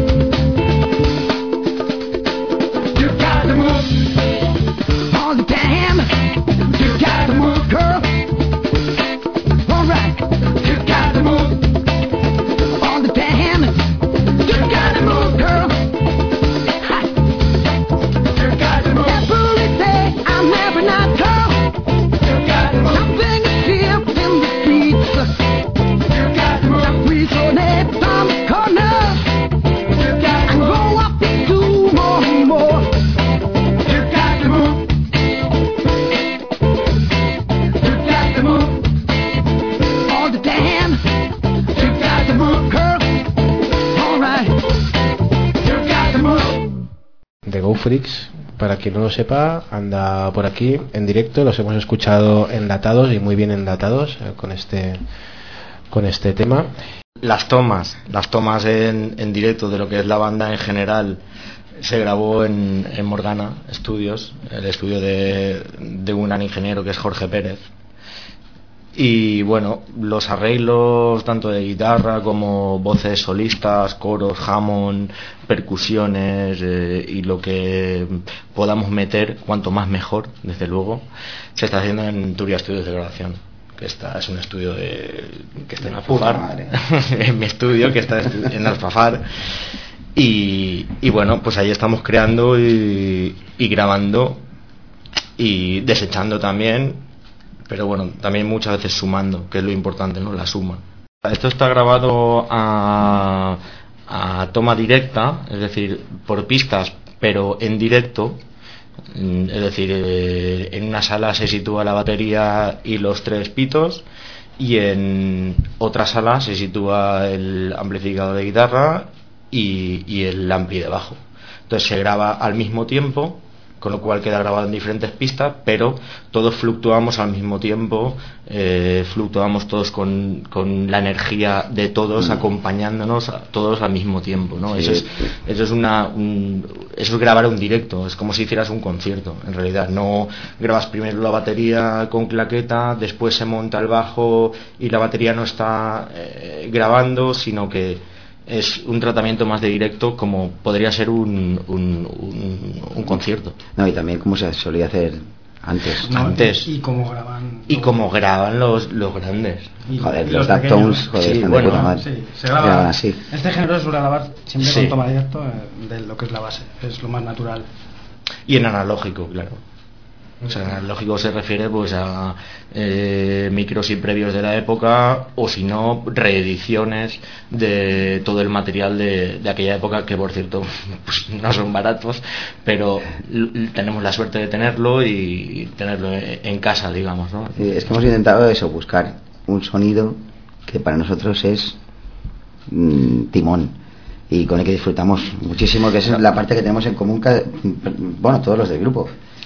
You got to move. All the time. You got to move, girl. All right. You got to move. All the time. You got to move, girl. Ha. You got to move. Every day I'm having a girl. You got to move. Something is here in the streets. You got to move. We so late from the corners. You got to move. And go up to more and more. You got to move. You got to move. All the time. You got to move, girl. All right. You got to move. The Go Freaks, para quien no lo sepa, anda por aquí en directo. Los hemos escuchado enlatados y muy bien enlatados eh, con este con este tema. Las tomas, las tomas en, en directo de lo que es la banda en general se grabó en, en Morgana Studios, el estudio de, de un gran ingeniero que es Jorge Pérez. Y bueno, los arreglos tanto de guitarra como voces solistas, coros, Hammond, percusiones eh, y lo que podamos meter, cuanto más mejor, desde luego, se está haciendo en Turia Estudios de Grabación, que está, es un estudio de, que está en Alfafar, en mi estudio, que está en Alfafar. Y, y bueno, pues ahí estamos creando y, y grabando y desechando también, pero bueno, también muchas veces sumando, que es lo importante, ¿no? La suma. Esto está grabado a, a toma directa, es decir, por pistas, pero en directo. Es decir, eh, en una sala se sitúa la batería y los tres pitos, y en otra sala se sitúa el amplificador de guitarra y, y el ampli de bajo. Entonces se graba al mismo tiempo, con lo cual queda grabado en diferentes pistas, pero todos fluctuamos al mismo tiempo, eh, fluctuamos todos con, con la energía de todos, mm. acompañándonos a todos al mismo tiempo, ¿no? Sí, eso, es, sí. eso es una un, eso es grabar un directo, es como si hicieras un concierto, en realidad. No grabas primero la batería con claqueta, después se monta el bajo y la batería no está eh, grabando, sino que es un tratamiento más de directo, como podría ser un, un, un, un concierto. No, y también como se solía hacer antes. No, antes. Y, y cómo graban. Y cómo graban los, los grandes. Y, joder, y los Daptones, joder, sí, están bueno, de puta madre. Sí, se graba, graban así. Este género se suele grabar siempre sí. con toma directo eh, de lo que es la base, es lo más natural. Y en analógico, claro. O sea, en analógico se refiere pues a eh, micros y previos de la época, o si no, reediciones de todo el material de, de aquella época, que por cierto pues, no son baratos, pero l- tenemos la suerte de tenerlo y tenerlo en casa, digamos, ¿no? Sí, es que hemos intentado eso, buscar un sonido que para nosotros es mmm, timón, y con el que disfrutamos muchísimo, que es la parte que tenemos en común, cada, bueno, todos los del grupo.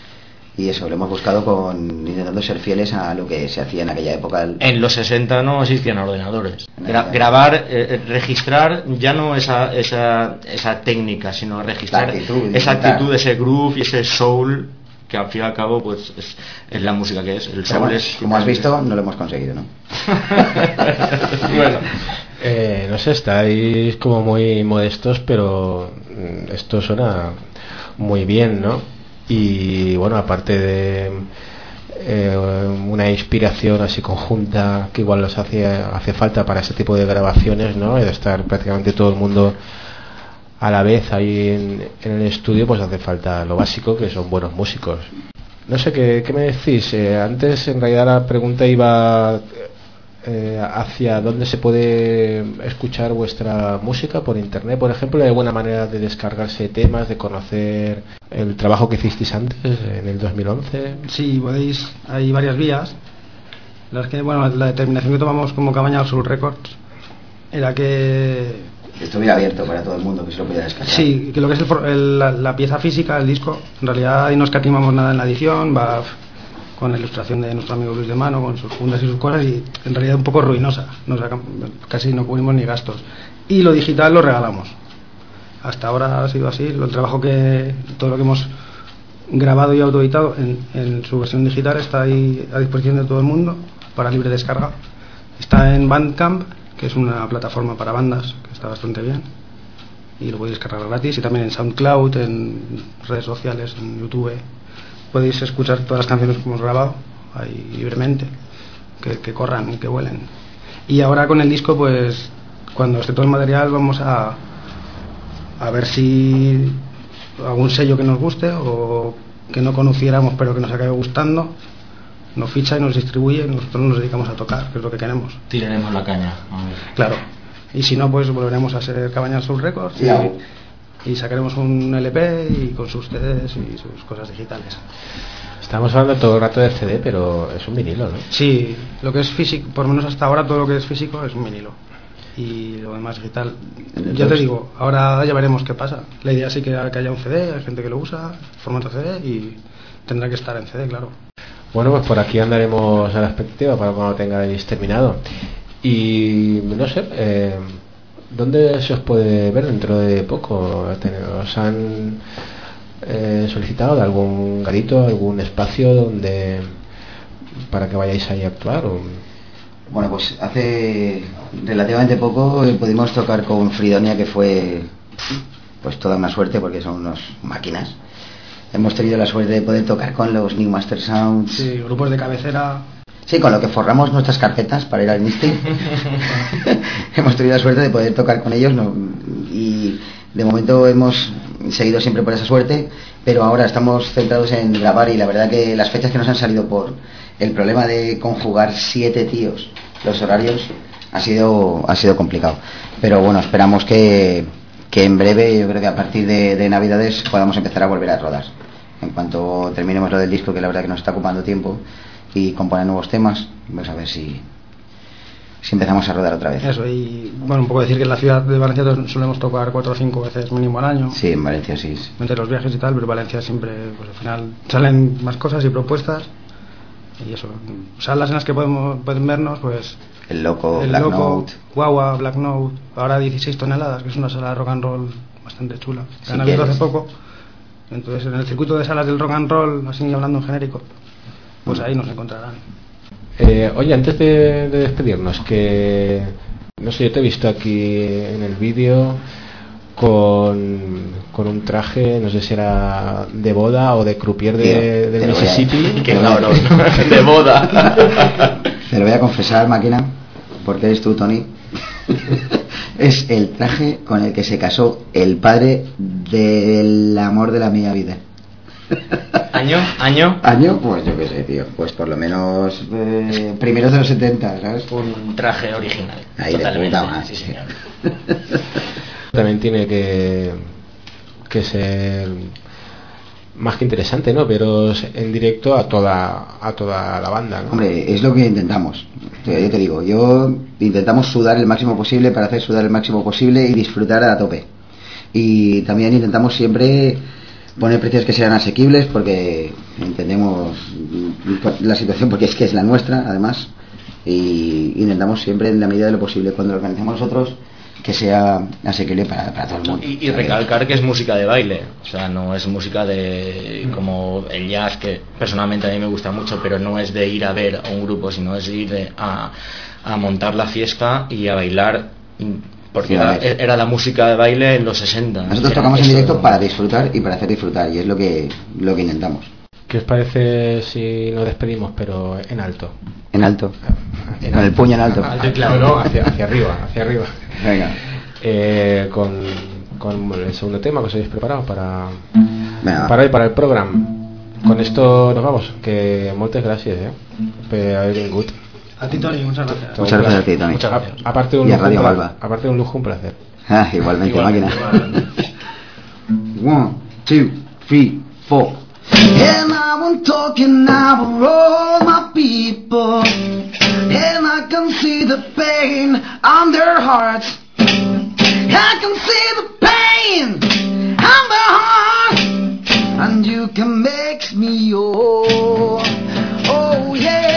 Y eso, lo hemos buscado con intentando ser fieles a lo que se hacía en aquella época. En los sesenta no existían ordenadores. Gra- grabar, eh, registrar ya no esa, esa, esa técnica, sino registrar actitud, esa actitud, ese groove y ese soul, que al fin y al cabo pues es, es la música que es. El soul como, es, como has visto, no lo hemos conseguido, ¿no? Bueno, eh, no sé, estáis como muy modestos, pero esto suena muy bien, ¿no? Y bueno, aparte de eh, una inspiración así conjunta que igual nos hace, hace falta para este tipo de grabaciones, ¿no? De estar prácticamente todo el mundo a la vez ahí en, en el estudio pues hace falta lo básico, que son buenos músicos. No sé, ¿qué, qué me decís? Eh, antes en realidad la pregunta iba eh, hacia dónde se puede escuchar vuestra música, por internet, por ejemplo. ¿Hay buena manera de descargarse temas, de conocer el trabajo que hicisteis antes, en el dos mil once? Sí, podéis, hay varias vías. La, es que, bueno, la determinación que tomamos como Cabaña al Sur Records era que estuviera abierto para todo el mundo, que se lo pudiera descargar. Sí, que lo que es el, el, la, la pieza física, el disco, en realidad ahí no escatimamos nada en la edición, va con la ilustración de nuestro amigo Luis de Mano, con sus fundas y sus cosas, y en realidad un poco ruinosa, no saca, casi no cubrimos ni gastos. Y lo digital lo regalamos. Hasta ahora ha sido así, el trabajo que, todo lo que hemos grabado y autoeditado en, en su versión digital está ahí a disposición de todo el mundo para libre descarga. Está en Bandcamp, que es una plataforma para bandas que está bastante bien y lo podéis descargar gratis, y también en SoundCloud, en redes sociales, en YouTube podéis escuchar todas las canciones que hemos grabado ahí libremente, que, que corran y que vuelen. Y ahora con el disco, pues cuando esté todo el material vamos a a ver si algún sello que nos guste o que no conociéramos pero que nos acabe gustando nos ficha y nos distribuye, y nosotros nos dedicamos a tocar, que es lo que queremos. Tiraremos la caña. Claro. Y si no, pues volveremos a ser Cabaña Soul Records, sí, y, y sacaremos un L P y con sus C Ds y sus cosas digitales. Estamos hablando todo el rato de C D, pero es un vinilo, ¿no? Sí, lo que es físico, por lo menos hasta ahora todo lo que es físico es un vinilo. Y lo demás digital, entonces, ya te digo, ahora ya veremos qué pasa. La idea sí que, que haya un C D, hay gente que lo usa, formato C D, y tendrá que estar en C D, claro. Bueno, pues por aquí andaremos a la expectativa para cuando tengáis terminado. Y no sé, eh, ¿dónde se os puede ver dentro de poco? ¿Os han eh, solicitado de algún garito, algún espacio donde para que vayáis ahí a actuar? O... Bueno, pues hace relativamente poco pudimos tocar con Fridonia, que fue pues toda una suerte porque son unas máquinas. Hemos tenido la suerte de poder tocar con los New Master Sounds. Sí, grupos de cabecera. Sí, con lo que forramos nuestras carpetas para ir al Misty. Hemos tenido la suerte de poder tocar con ellos, ¿no? Y de momento hemos seguido siempre por esa suerte, pero ahora estamos centrados en grabar, y la verdad que las fechas que nos han salido por el problema de conjugar siete tíos los horarios ha sido ha sido complicado. Pero bueno, esperamos que, que en breve, yo creo que a partir de, de Navidades podamos empezar a volver a rodar. En cuanto terminemos lo del disco, que la verdad que nos está ocupando tiempo, y componer nuevos temas, vamos a ver si si empezamos a rodar otra vez. Eso, y bueno, un poco decir que en la ciudad de Valencia solemos tocar cuatro o cinco veces mínimo al año. Sí, en Valencia sí. Entre los viajes y tal, pero Valencia siempre, pues al final salen más cosas y propuestas, y eso, salas en las que podemos pueden vernos, pues El Loco, El Black Loco, Note, Guagua, Black Note, ahora dieciséis toneladas, que es una sala de rock and roll bastante chula, que Si han abierto quieres. hace poco. Entonces, en el circuito de salas del rock and roll, así hablando en genérico, pues ahí nos encontrarán. Eh, oye, antes de, de despedirnos, que no sé, yo te he visto aquí en el vídeo con, con un traje, no sé si era de boda o de croupier de, Tío, del te lo voy a- Mississippi. Qué cabrón. De boda. Te lo voy a confesar, máquina, porque eres tú, Tony. Es el traje con el que se casó el padre del amor de la mía vida. ¿Año? ¿Año? ¿Año? Pues yo qué sé, tío. Pues por lo menos eh, primeros de los setenta, ¿sabes? Un traje original. Ahí de Totalmente, puta madre. sí, señor. También tiene que, que ser más que interesante, ¿no? Pero en directo a toda a toda la banda, ¿no? Hombre, es lo que intentamos. Yo te digo, yo intentamos sudar el máximo posible para hacer sudar el máximo posible y disfrutar a tope. Y también intentamos siempre poner precios que sean asequibles, porque entendemos la situación, porque es que es la nuestra, además. Y intentamos siempre, en la medida de lo posible, cuando lo organizamos nosotros, que sea asequible para, para todo el mundo. Y, y recalcar que es música de baile, o sea, no es música de como el jazz, que personalmente a mí me gusta mucho, pero no es de ir a ver a un grupo, sino es ir de, a, a montar la fiesta y a bailar, porque Sí, era, ver. era la música de baile en los sesenta. Nosotros Era tocamos en eso. directo para disfrutar y para hacer disfrutar, y es lo que lo que intentamos. ¿Qué os parece si nos despedimos, pero en alto? En alto, En con el puño en alto. Alto y claro, no, hacia, hacia arriba, hacia arriba. Venga. Eh, con, con el segundo tema que os habéis preparado para, Venga. para hoy, para el programa. Con esto nos vamos. Que muchas gracias, ¿eh? Per haber vingut. A ti, Toni, muchas gracias. Muchas gracias a ti, Toni. Muchas gracias. A, aparte de un y a lujo, Radio un Malva. Aparte de un lujo, un placer. Ah, igualmente, Igualmente, máquina. One, two, three, four. And I won't talking now for all my people, and I can see the pain on their hearts. I can see the pain on their hearts, and you can make me oh, oh yeah.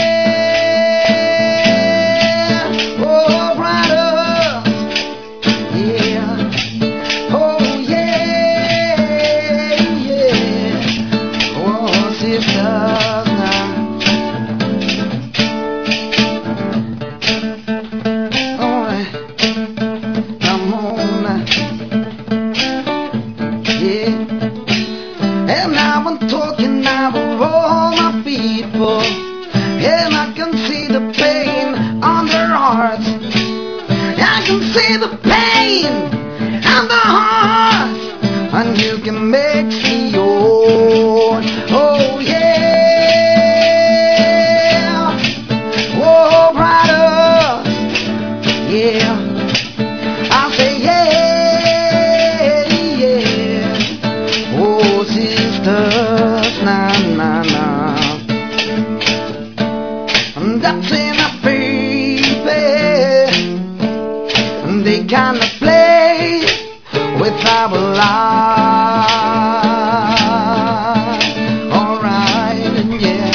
And I can see the pain on their hearts. I can see the pain on their hearts, and you can make me yours. Oh yeah. Oh brother, yeah. I say yeah, yeah. Oh sisters, na na na. That's enough, baby. They kinda play with our lives. Alright, yeah.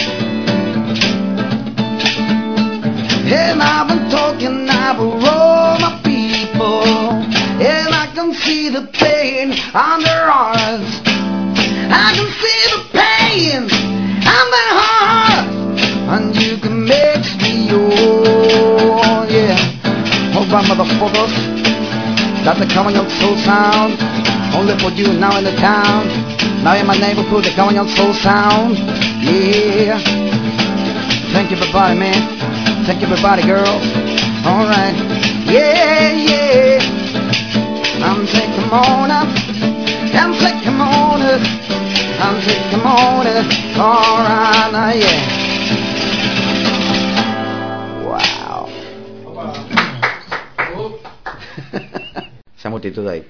And I've been talking now for all my people, and I can see the pain on their hearts. I can see the pain on their hearts, and you can make me yours, yeah. Hold on, motherfuckers, that's the coming on soul sound. Only for you now in the town. Now in my neighborhood, the coming on soul sound, yeah. Thank you, everybody, man. Thank you, everybody, girls. All right, yeah, yeah. I'm saying, come on up. I'm saying, come on up. I'm saying, come on up. All right, now, yeah. Esa multitud ahí.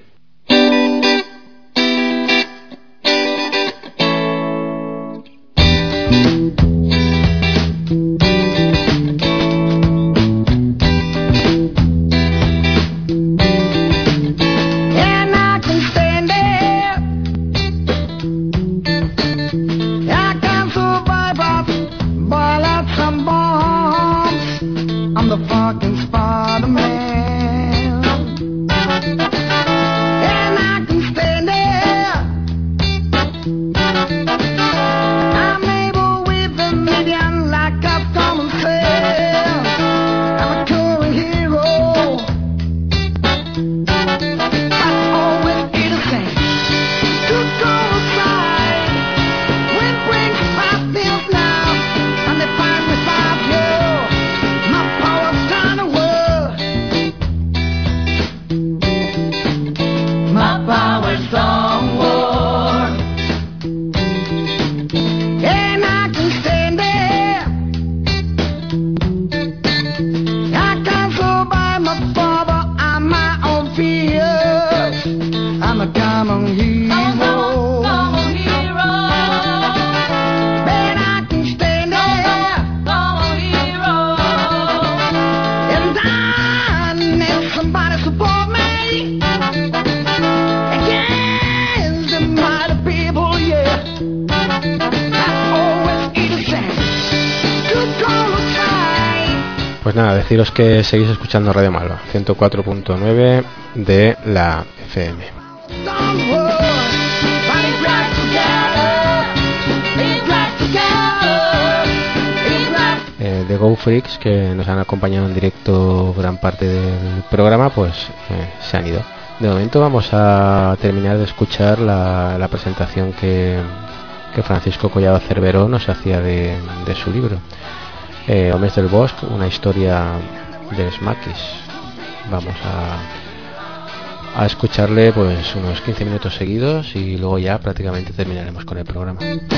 Pues nada, deciros que seguís escuchando Radio Malva, ciento cuatro punto nueve de la F M. Eh, The Go Freaks, que nos han acompañado en directo gran parte del programa, pues eh, se han ido. De momento vamos a terminar de escuchar la, la presentación que, que Francisco Collado Cerveró nos hacía de, de su libro. Eh, Homes del Bosque, una historia de Smaquis. Vamos a, a escucharle pues unos quince minutos seguidos y luego ya prácticamente terminaremos con el programa.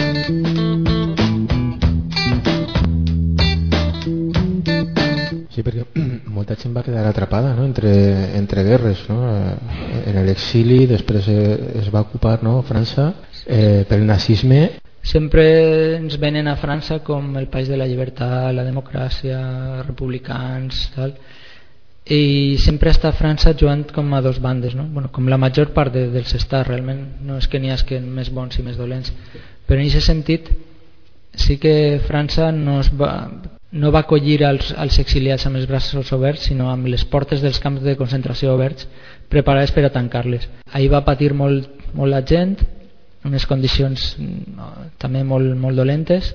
Sí, perquè molta gent va quedar atrapada, no? entre, entre guerres, no? En l'exili, després es va ocupar, no? França eh, pel nazisme. Sempre ens venen a França com el país de la llibertat, la democràcia, republicans, tal. I sempre està França jugant com a dos bandes, no? Bueno, com la major part de, dels estats, realment no és que n'hi hagi més bons i més dolents, però en aquest sentit sí que França no es va... no va acollir als, als exiliats amb els braços oberts, sinó amb les portes dels camps de concentració oberts, preparades per a tancar-les. Ahir va patir molt, molt la gent, unes condicions no, també molt, molt dolentes.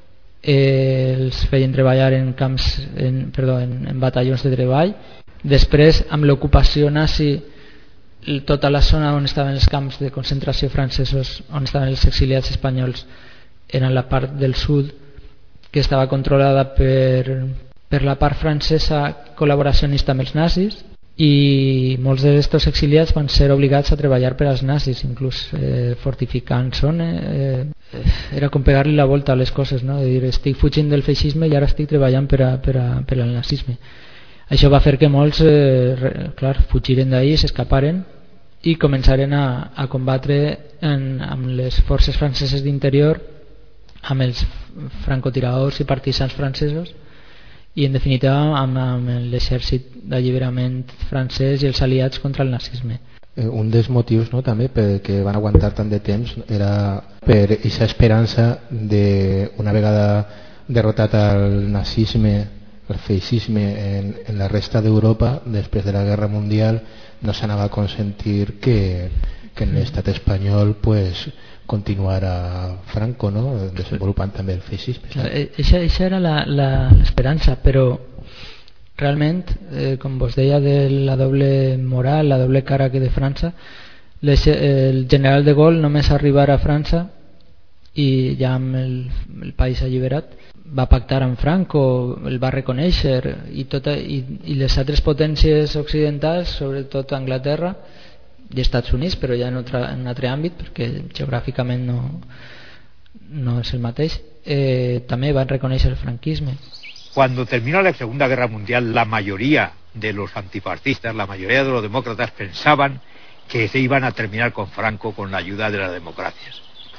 Eh, els feien treballar en camps, en, perdó, en, en batallons de treball. Després, amb l'ocupació nazi, tota la zona on estaven els camps de concentració francesos, on estaven els exiliats espanyols, era la part del sud, que estava controlada per, per la part francesa col·laboracionista amb els nazis, i molts d'aquests exiliats van ser obligats a treballar per als nazis, inclús eh, fortificant zona. Eh, era com pegar-li la volta a les coses, no? De dir, estic fugint del feixisme i ara estic treballant per, a, per, a, per al nazisme. Això va fer que molts eh, clar, fugiren d'ahir, s'escaparen i començaren a, a combatre en, amb les forces franceses d'interior, amb els francotiradors i partisans francesos, i en definitiva amb, amb l'exèrcit d'alliberament francès i els aliats contra el nazisme. Un dels motius, no, també perquè van aguantar tant de temps era per aquesta esperança de, una vegada derrotat el nazisme, el feixisme en, en la resta d'Europa després de la Guerra Mundial, no s'anava a consentir que, que en l'estat espanyol pues, continuara Franco, no? Desenvolupant també el feixisme. Això era l'esperança, però realment, eh, com vos deia, de la doble moral, la doble cara que de França, les, el general de Gaulle només arribar a França i ja amb el, el país alliberat va pactar amb Franco, el va reconèixer, i, tota, i, i les altres potències occidentals, sobretot Anglaterra i Estats Units, però ja en, otra, en un altre àmbit, perquè geogràficament no, no és el mateix, eh, també van reconèixer el franquisme. Cuando terminó la Segunda Guerra Mundial, la mayoría de los antifascistas, la mayoría de los demócratas pensaban que se iban a terminar con Franco con la ayuda de las democracias.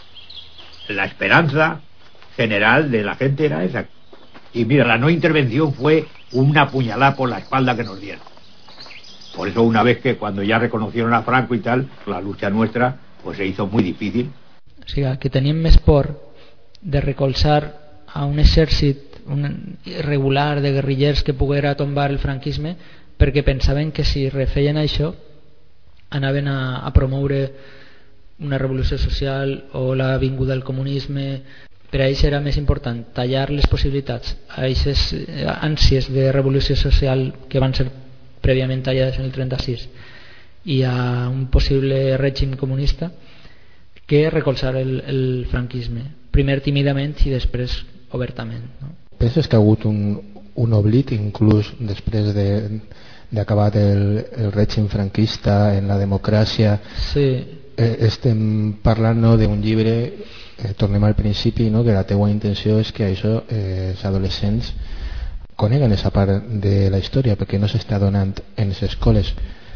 La esperanza general de la gente era esa. Y mira, la no intervención fue una puñalada por la espalda que nos dieron. Por eso una vez que cuando ya reconocieron a Franco y tal, la lucha nuestra pues se hizo muy difícil. O sigui, que teníem més por de recolzar a un exèrcit un irregular de guerrillers que poguera tombar el franquisme, perquè pensaven que si refeien això anaven a, a promoure una revolució social o la vinguda del comunisme. Per a ells era més important tallar les possibilitats a aquestes ànsies de revolució social que van ser prèviament tallades en el trenta-sis i a un possible règim comunista, que recolzar el, el franquisme, primer tímidament i després obertament, no? Penses que ha hagut un, un oblit inclús després de, de acabat el, el règim franquista en la democràcia? Sí. Eh, estem parlant, no, d'un llibre, eh, tornem al principi, no, que la teua intenció és que això eh, els adolescents coneguen aquesta part de la història, perquè no s'està donant en les escoles.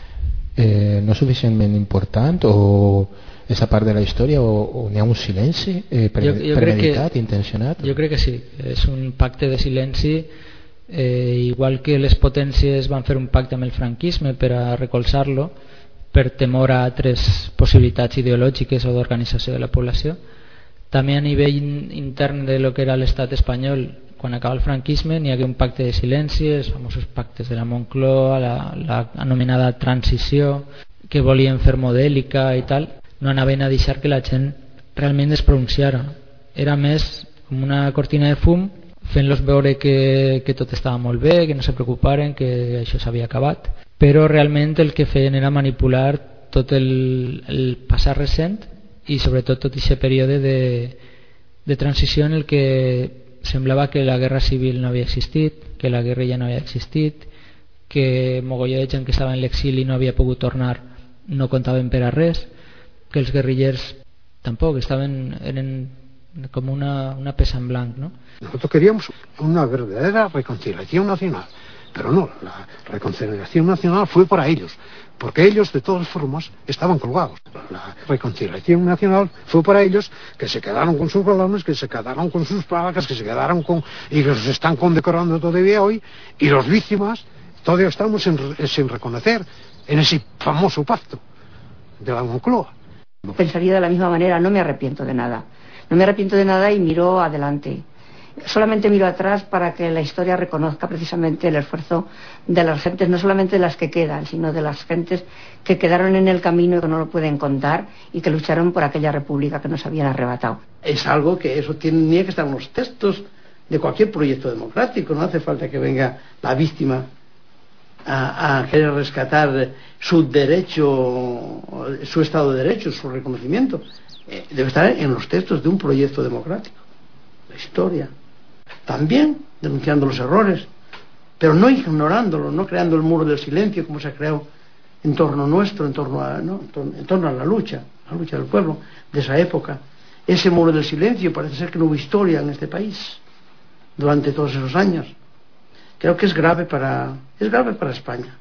Eh, no és suficientment important o aquesta part de la història, o, o n'hi ha un silenci eh, pre, jo, jo premeditat, que, intencionat? Jo crec que sí, és un pacte de silenci, eh, igual que les potències van fer un pacte amb el franquisme per a recolzar-lo per temor a altres possibilitats ideològiques o d'organització de la població. També a nivell intern de lo que era l'estat espanyol, quan acaba el franquisme n'hi hagué un pacte de silenci, els famosos pactes de la Moncloa, la, la anomenada transició, que volien fer modèlica i tal. No anaven a deixar que la gent realment es pronunciara. Era més com una cortina de fum, fent-los veure que, que tot estava molt bé, que no se preocuparen, que això s'havia acabat. Però realment el que feien era manipular tot el, el passat recent i sobretot tot aquest període de, de transició en el que semblava que la guerra civil no havia existit, que la guerrilla no havia existit, que mogolló de gent que estava en l'exili no havia pogut tornar no contaven per a res, que els guerrillers tampoc estaven, eren com una, una peça en blanc, ¿no? Nosotros queríamos una verdadera reconciliación nacional, pero no, la reconciliación nacional fue para ellos, porque ellos de todas formas estaban colgados. La reconciliación nacional fue para ellos, que se quedaron con sus balones, que se quedaron con sus placas, que se quedaron con, y que los están condecorando todavía hoy, y los víctimas todavía estamos en, sin reconocer en ese famoso pacto de la Moncloa. Pensaría de la misma manera, no me arrepiento de nada. No me arrepiento de nada y miro adelante. Solamente miro atrás para que la historia reconozca precisamente el esfuerzo de las gentes, no solamente de las que quedan, sino de las gentes que quedaron en el camino y que no lo pueden contar y que lucharon por aquella república que nos habían arrebatado. Es algo que eso tenía que estar en los textos de cualquier proyecto democrático. No hace falta que venga la víctima a, a querer rescatar su derecho, su Estado de Derecho, su reconocimiento. Eh, debe estar en los textos de un proyecto democrático. La historia. También denunciando los errores, pero no ignorándolos, no creando el muro del silencio como se ha creado en torno nuestro, en torno a, ¿no? en, torno, en torno a la lucha, la lucha del pueblo de esa época. Ese muro del silencio, parece ser que no hubo historia en este país durante todos esos años. Creo que es grave para, es grave para España.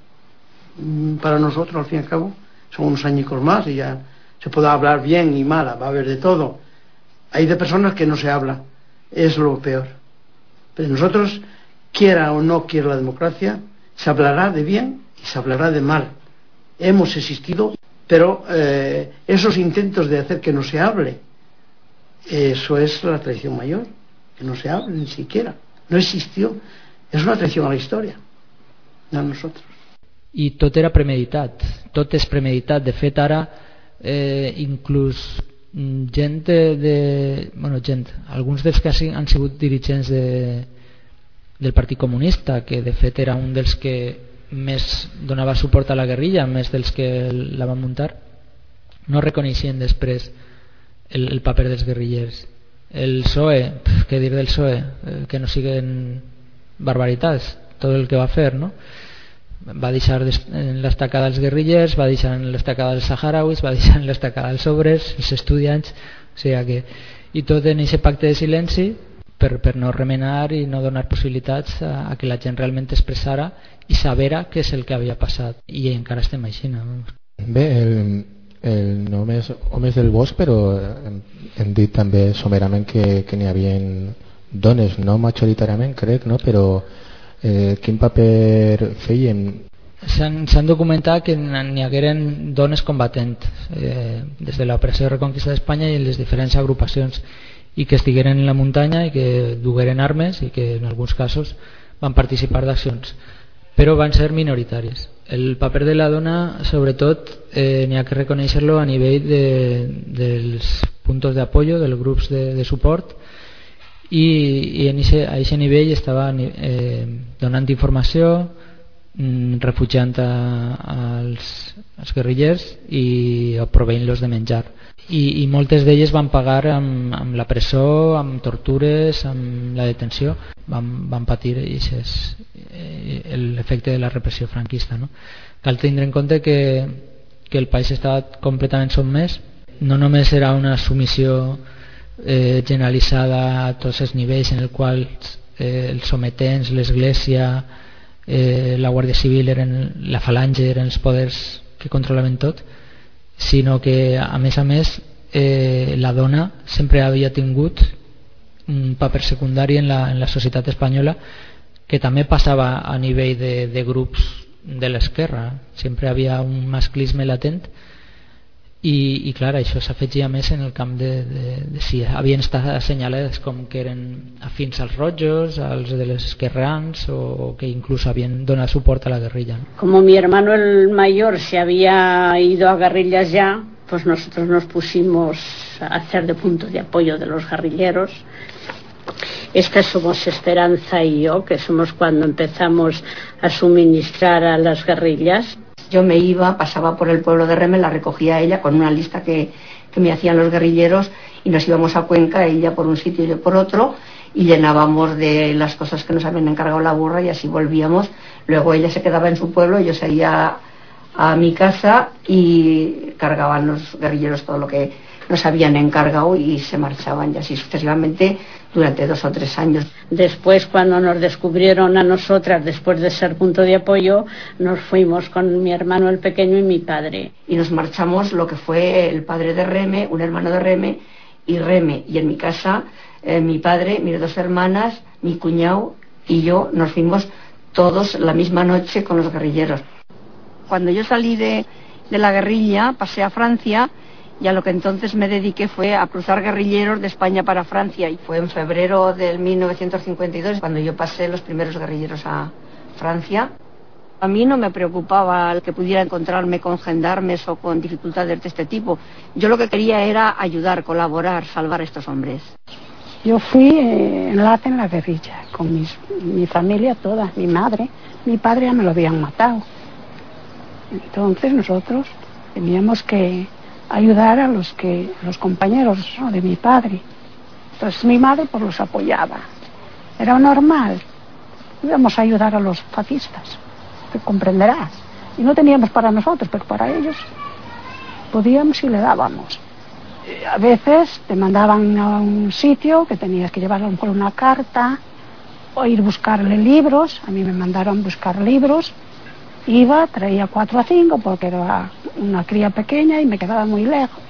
Para nosotros, al fin y al cabo, son unos añicos más y ya se puede hablar bien y mal, va a haber de todo. Hay de personas que no se habla, es lo peor. Pero nosotros, quiera o no quiera la democracia, se hablará de bien y se hablará de mal. Hemos existido, pero eh, esos intentos de hacer que no se hable, eso es la traición mayor, que no se hable ni siquiera. No existió. És una traició a la història, no a nosaltres. I tot era premeditat, tot és premeditat. De fet, ara, eh, inclús gent de, de... Bueno, gent, alguns dels que han sigut dirigents de, del Partit Comunista, que de fet era un dels que més donava suport a la guerrilla, més dels que la van muntar, no reconeixien després el, el paper dels guerrillers. El P S O E, què dir del P S O E? Eh, que no siguen barbaritats, tot el que va fer, no? Va deixar en l'estacada els guerrillers, va deixar en l'estacada els saharauis, va deixar en l'estacada els obres, els estudiants, o sigui que, i tot en aquest pacte de silenci per, per no remenar i no donar possibilitats a, a que la gent realment expressara i sabera què és el que havia passat, i encara estem així, no? Bé, el, el nom és Homes del Bosc, però hem, hem dit també somerament que, que n'hi havia dones, no majoritàriament crec, no? Però eh, quin paper feien? S'han documentat que n'hi hagueren dones combatents eh, des de l'operació de reconquista d'Espanya i en les diferents agrupacions, i que estigueren en la muntanya i que dugueren armes i que en alguns casos van participar d'accions, però van ser minoritàries. El paper de la dona, sobretot, eh, n'hi ha que reconèixer-lo a nivell de, dels puntos de apoyo, dels grups de, de suport, i, i en ese, a aquest nivell estava eh, donant informació, mm, refugiant a, als, als guerrillers i proveint-los de menjar, i, i moltes d'elles van pagar amb, amb la presó, amb tortures, amb la detenció, van, van patir eixes, eh, l'efecte de la repressió franquista, no? Cal tindre en compte que, que el país estava completament sotmès, no només era una submissió Eh, generalitzada a tots els nivells en el qual eh, els sometents, l'església, eh, la Guàrdia Civil, eren, la falange eren els poders que controlaven tot, sinó que a més a més eh, la dona sempre havia tingut un paper secundari en la, en la societat espanyola, que també passava a nivell de, de grups de l'esquerra. Sempre havia un masclisme latent. I, i clar, això s'afegia més en el camp de, de, de si havien estat assenyalades com que eren afins als rojos, als de les esquerrans, o, o que inclús havien donat suport a la guerrilla. Como mi hermano el mayor se había ido a guerrillas ya, pues nosotros nos pusimos a hacer de punto de apoyo de los guerrilleros. Estas somos Esperanza y yo, que somos cuando empezamos a suministrar a las guerrillas. Yo me iba, pasaba por el pueblo de Reme, la recogía a ella con una lista que, que me hacían los guerrilleros, y nos íbamos a Cuenca, ella por un sitio y yo por otro, y llenábamos de las cosas que nos habían encargado la burra, y así volvíamos. Luego ella se quedaba en su pueblo y yo seguía a mi casa y cargaban los guerrilleros todo lo que nos habían encargado y se marchaban, y así sucesivamente durante dos o tres años. Después, cuando nos descubrieron a nosotras, después de ser punto de apoyo, nos fuimos con mi hermano el pequeño y mi padre. Y nos marchamos lo que fue el padre de Reme, un hermano de Reme y Reme. Y en mi casa, eh, mi padre, mis dos hermanas, mi cuñado y yo nos fuimos todos la misma noche con los guerrilleros. Cuando yo salí de, de la guerrilla, pasé a Francia, y a lo que entonces me dediqué fue a cruzar guerrilleros de España para Francia, y fue en febrero del mil novecientos cincuenta y dos cuando yo pasé los primeros guerrilleros a Francia. A mí no me preocupaba el que pudiera encontrarme con gendarmes o con dificultades de este tipo. Yo lo que quería era ayudar, colaborar, salvar a estos hombres. Yo fui eh, enlace en la guerrilla, con mis, mi familia toda, mi madre, mi padre ya me lo habían matado. Entonces nosotros teníamos que ayudar a los que los compañeros, ¿no?, de mi padre. Entonces mi madre pues los apoyaba. Era normal. Íbamos a ayudar a los fascistas, te comprenderás. Y no teníamos para nosotros, pero para ellos podíamos y le dábamos. A veces te mandaban a un sitio que tenías que llevar a lo mejor una carta o ir a buscarle libros. A mí me mandaron buscar libros. Iba, traía cuatro o cinco porque era una cría pequeña y me quedaba muy lejos.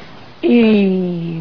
Y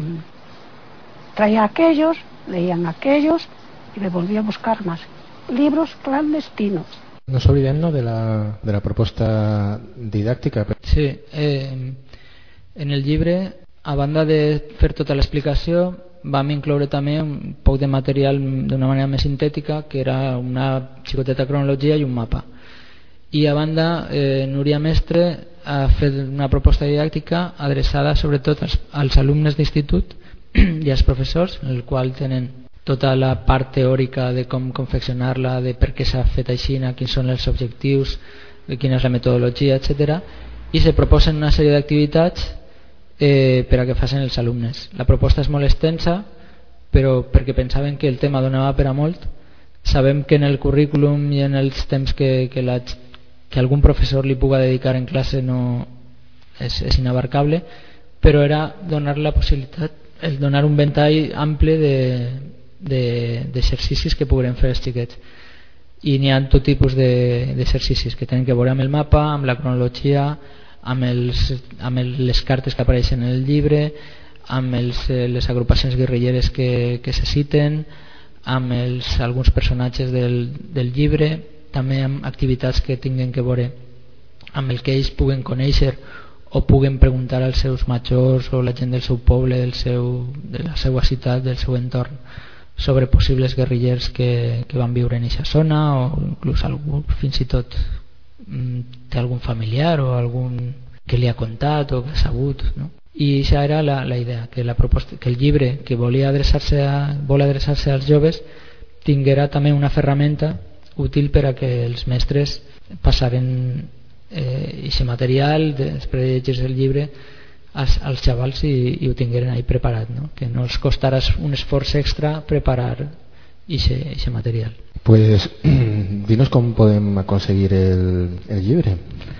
traía aquellos, leían aquellos y me volvía a buscar más libros clandestinos. No se olviden, ¿no?, de la, de la propuesta didáctica. Sí, eh, en el llibre, a banda de fer tota l'explicació, vam incloure també un poc de material d'una manera més sintètica, que era una xicoteta cronologia i un mapa. I a banda, eh, Núria Mestre ha fet una proposta didàctica adreçada sobretot als, als alumnes d'institut i als professors, en el qual tenen tota la part teòrica de com confeccionar-la, de per què s'ha fet així, quins són els objectius, de quina és la metodologia, etcètera. I se proposen una sèrie d'activitats eh, per a que facin els alumnes. La proposta és molt extensa, però perquè pensaven que el tema donava per a molt. Sabem que en el currículum i en els temps que, que la que algun professor li puga dedicar en classe no és, és inabarcable, però era donar la possibilitat, el donar un ventall ample d'exercicis de, de, que puguem fer els xiquets. I n'hi ha tot tipus d'exercicis que tenen que veure amb el mapa, amb la cronologia, amb, els, amb el, les cartes que apareixen en el llibre, amb els, les agrupacions guerrilleres que, que se citen, amb els, alguns personatges del, del llibre, també amb activitats que tinguen que veure amb el que ells puguen conèixer o puguen preguntar als seus majors o la gent del seu poble, del seu, de la seva ciutat, del seu entorn, sobre possibles guerrillers que, que van viure en aquesta zona, o inclús algú fins i tot té algun familiar o algun que li ha contat o que ha sabut, no? I això era la, la idea, que, la proposta, que el llibre que volia adreçar-se a, vol adreçar-se als joves tinguera també una ferramenta útil per a que els mestres passaren aquest eh, material després de llegir el llibre als, als xavals i, i ho tingueren ahí preparat, no? Que no els costarà un esforç extra preparar aquest material. Pues dinos com podem aconseguir el, el llibre.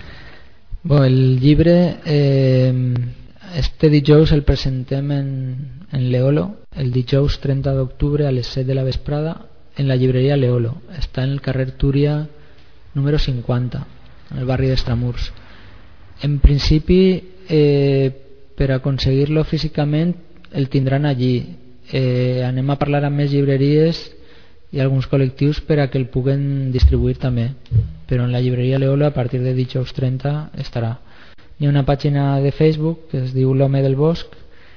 Bueno, el llibre eh, este dijous el presentem en, en l'Eolo el dijous trenta d'octubre a les set de la vesprada en la llibreria Leolo. Està en el carrer Túria número cinquanta, en el barri d'Estramurs. En principi, eh, per aconseguir-lo físicament el tindran allí. Eh, anem a parlar amb més llibreries i alguns col·lectius per a que el puguen distribuir també, però en la llibreria Leolo a partir de dijous trenta estarà. Hi ha una pàgina de Facebook que es diu L'Home del Bosc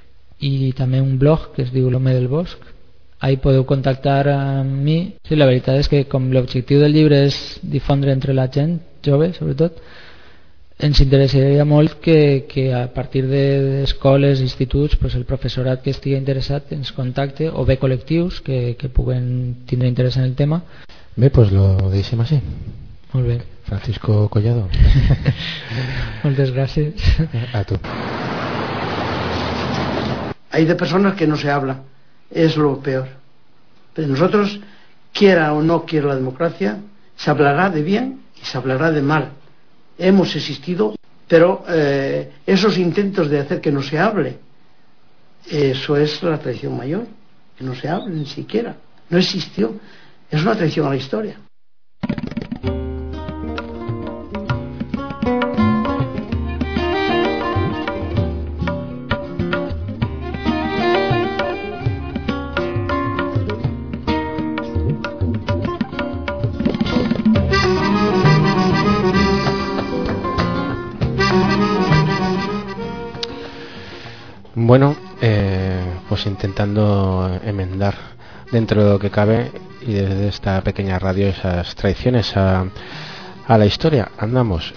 i també un blog que es diu L'Home del Bosc. Ahí podeu contactar amb mi. Sí, la veritat és que com l'objectiu del llibre és difondre entre la gent jove, sobretot, ens interessaria molt que, que a partir d'escoles, instituts, pues el professorat que estigui interessat ens contacte, o bé col·lectius que, que puguen tindre interès en el tema. Bé, pues lo deixem així. Molt bé. Francisco Collado. Moltes gràcies. A tu. Hay de personas que no se habla. Es lo peor. Pero nosotros, quiera o no quiera la democracia, se hablará de bien y se hablará de mal. Hemos existido Pero eh, esos intentos de hacer que no se hable, eso es la traición mayor, que no se hable ni siquiera, no existió, es una traición a la historia. Bueno, eh, pues intentando enmendar dentro de lo que cabe y desde esta pequeña radio esas traiciones a, a la historia. Andamos.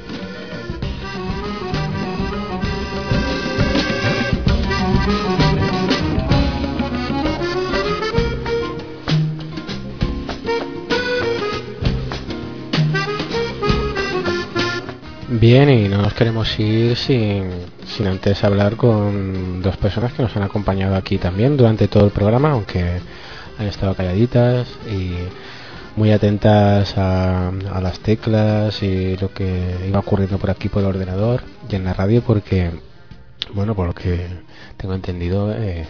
Bien, y no nos queremos ir sin, sin antes hablar con dos personas que nos han acompañado aquí también durante todo el programa, aunque han estado calladitas y muy atentas a, a las teclas y lo que iba ocurriendo por aquí por el ordenador y en la radio, porque, bueno, por lo que tengo entendido, eh,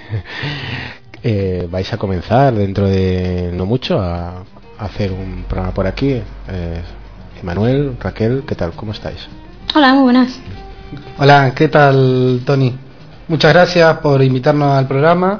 eh, vais a comenzar dentro de no mucho a, a hacer un programa por aquí. Eh, Manuel, Raquel, ¿qué tal? ¿Cómo estáis? Hola, muy buenas. Hola, ¿qué tal, Tony? Muchas gracias por invitarnos al programa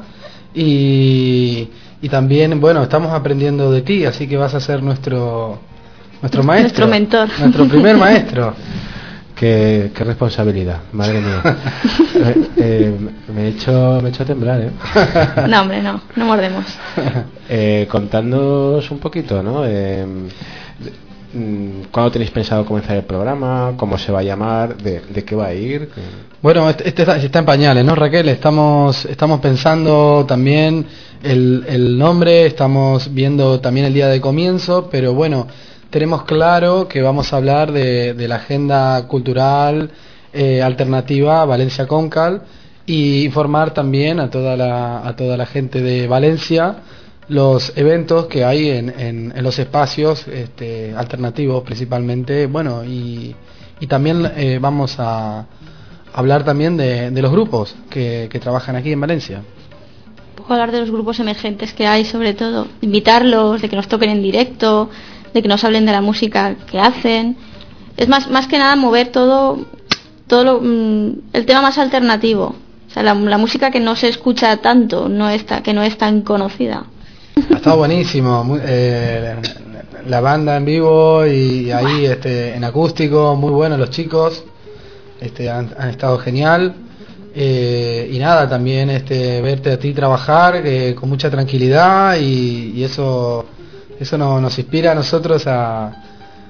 y, y también, bueno, estamos aprendiendo de ti, así que vas a ser nuestro nuestro maestro. Nuestro mentor. Nuestro primer maestro. Qué, qué responsabilidad, madre mía. eh, eh, me he hecho me he hecho temblar, ¿eh? No, hombre, no, no mordemos. eh, contándonos un poquito, ¿no? Eh, ¿Cuándo tenéis pensado comenzar el programa? ¿Cómo se va a llamar? ¿De, de qué va a ir? Bueno, este, este está, está en pañales, ¿no, Raquel? Estamos estamos pensando también el, el nombre, estamos viendo también el día de comienzo, pero bueno, tenemos claro que vamos a hablar de, de la agenda cultural eh, alternativa Valencia Concal y informar también a toda la, a toda la gente de Valencia los eventos que hay en, en, en los espacios este, alternativos principalmente, bueno, y, y también eh, vamos a hablar también de, de los grupos que, que trabajan aquí en Valencia. Un poco hablar de los grupos emergentes que hay, sobre todo, invitarlos, de que nos toquen en directo, de que nos hablen de la música que hacen. Es más, más que nada mover todo, todo lo, el tema más alternativo, o sea, la, la música que no se escucha tanto, no está, que no es tan conocida. Ha estado buenísimo, muy, eh, la banda en vivo y ahí este, en acústico, muy bueno los chicos, este, han, han estado genial, eh, y nada, también este, verte a ti trabajar eh, con mucha tranquilidad y, y eso eso no, nos inspira a nosotros a, a,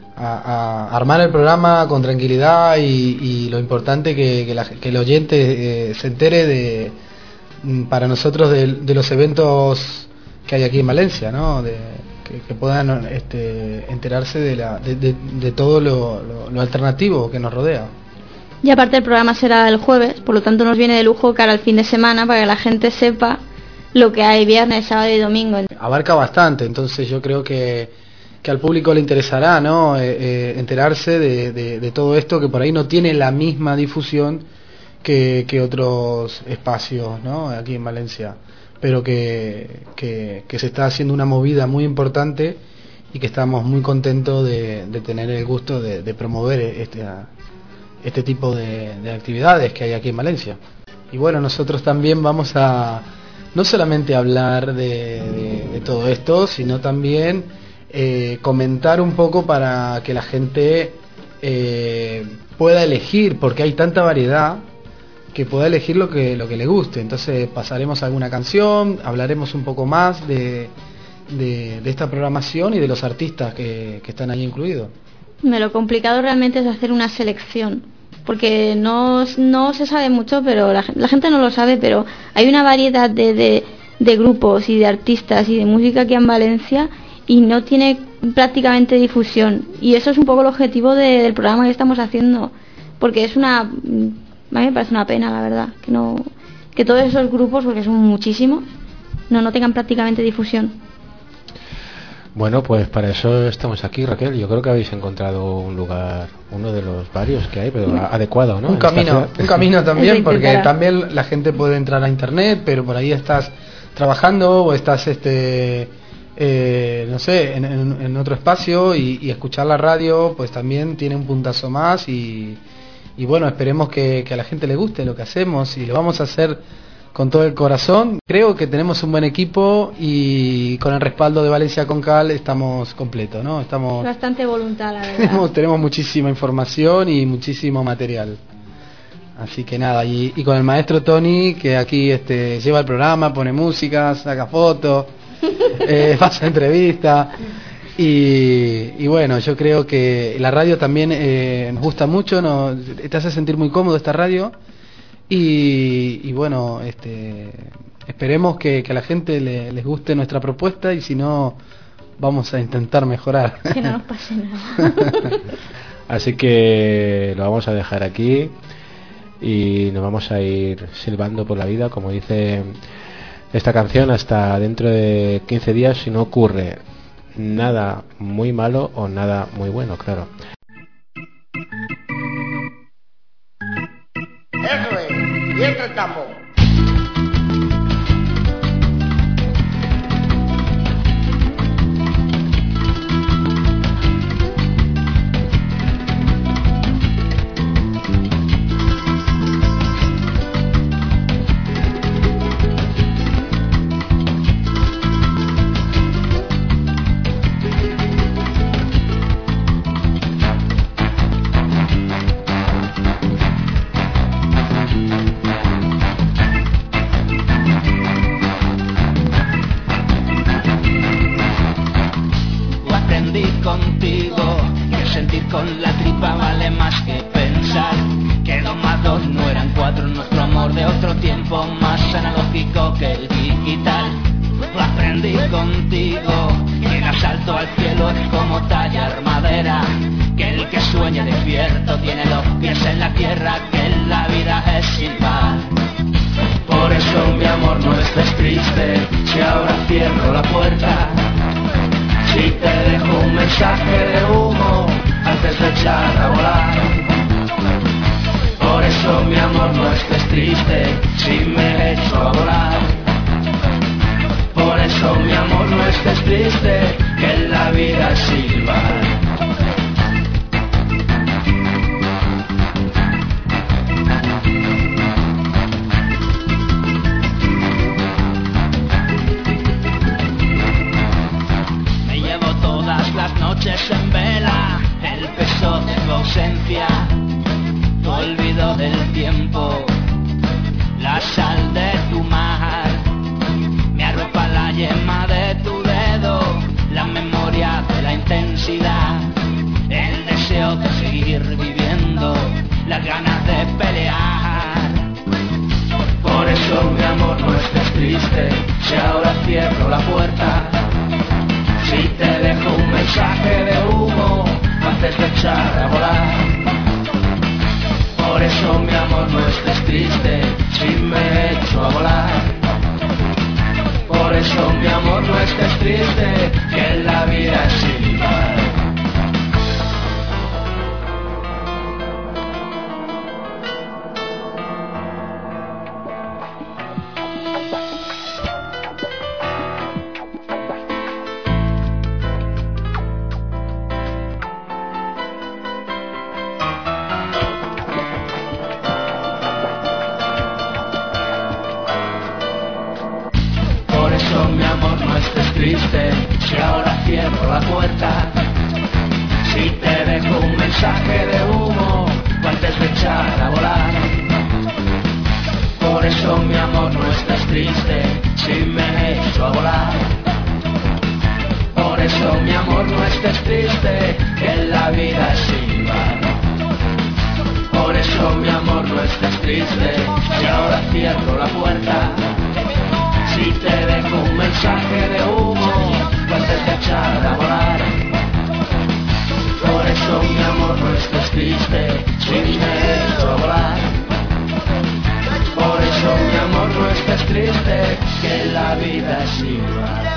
a armar el programa con tranquilidad y, y lo importante que, que, la, que el oyente eh, se entere de para nosotros de, de los eventos que hay aquí en Valencia, ¿no? De, que, que puedan este, enterarse de, la, de, de, de todo lo, lo, lo alternativo que nos rodea. Y aparte el programa será el jueves, por lo tanto nos viene de lujo cara al fin de semana para que la gente sepa lo que hay viernes, sábado y domingo. Abarca bastante, entonces yo creo que, que al público le interesará, ¿no? Eh, eh, enterarse de, de, de todo esto que por ahí no tiene la misma difusión que, que otros espacios, ¿no? Aquí en Valencia, pero que, que, que se está haciendo una movida muy importante y que estamos muy contentos de, de tener el gusto de, de promover este, este tipo de, de actividades que hay aquí en Valencia. Y bueno, nosotros también vamos a no solamente hablar de, de, de todo esto, sino también eh, comentar un poco para que la gente eh, pueda elegir, porque hay tanta variedad, que pueda elegir lo que lo que le guste. Entonces pasaremos alguna canción, hablaremos un poco más de, de, de esta programación y de los artistas que, que están ahí incluidos. Lo complicado realmente es hacer una selección, porque no, no se sabe mucho, pero la, la gente no lo sabe, pero hay una variedad de, de, de grupos y de artistas y de música aquí en Valencia y no tiene prácticamente difusión, y eso es un poco el objetivo de, del programa que estamos haciendo, porque es una... A mí me parece una pena, la verdad, que no que todos esos grupos, porque son muchísimos, no, no tengan prácticamente difusión. Bueno, pues para eso estamos aquí, Raquel. Yo creo que habéis encontrado un lugar, uno de los varios que hay, pero un, adecuado, ¿no? Un camino, un camino también, porque también la gente puede entrar a internet, pero por ahí estás trabajando o estás, este, eh, no sé, en, en, en otro espacio y, y escuchar la radio, pues también tiene un puntazo más y, y bueno, esperemos que, que a la gente le guste lo que hacemos y lo vamos a hacer con todo el corazón. Creo que tenemos un buen equipo y con el respaldo de Valencia Concal estamos completos, ¿no? Estamos bastante voluntad, la verdad. Tenemos, tenemos muchísima información y muchísimo material. Así que nada, y, y con el maestro Tony, que aquí este lleva el programa, pone música, saca fotos, eh, pasa entrevistas. Y, y bueno, yo creo que la radio también eh, nos gusta mucho, nos, te hace sentir muy cómodo esta radio. Y, y bueno, este, esperemos que, que a la gente le, les guste nuestra propuesta y si no, vamos a intentar mejorar. Que no nos pase nada. Así que lo vamos a dejar aquí y nos vamos a ir silbando por la vida, como dice esta canción, hasta dentro de quince días, si no ocurre nada muy malo o nada muy bueno, claro. Eso es, y esto estamos. Triste, que la vida es igual.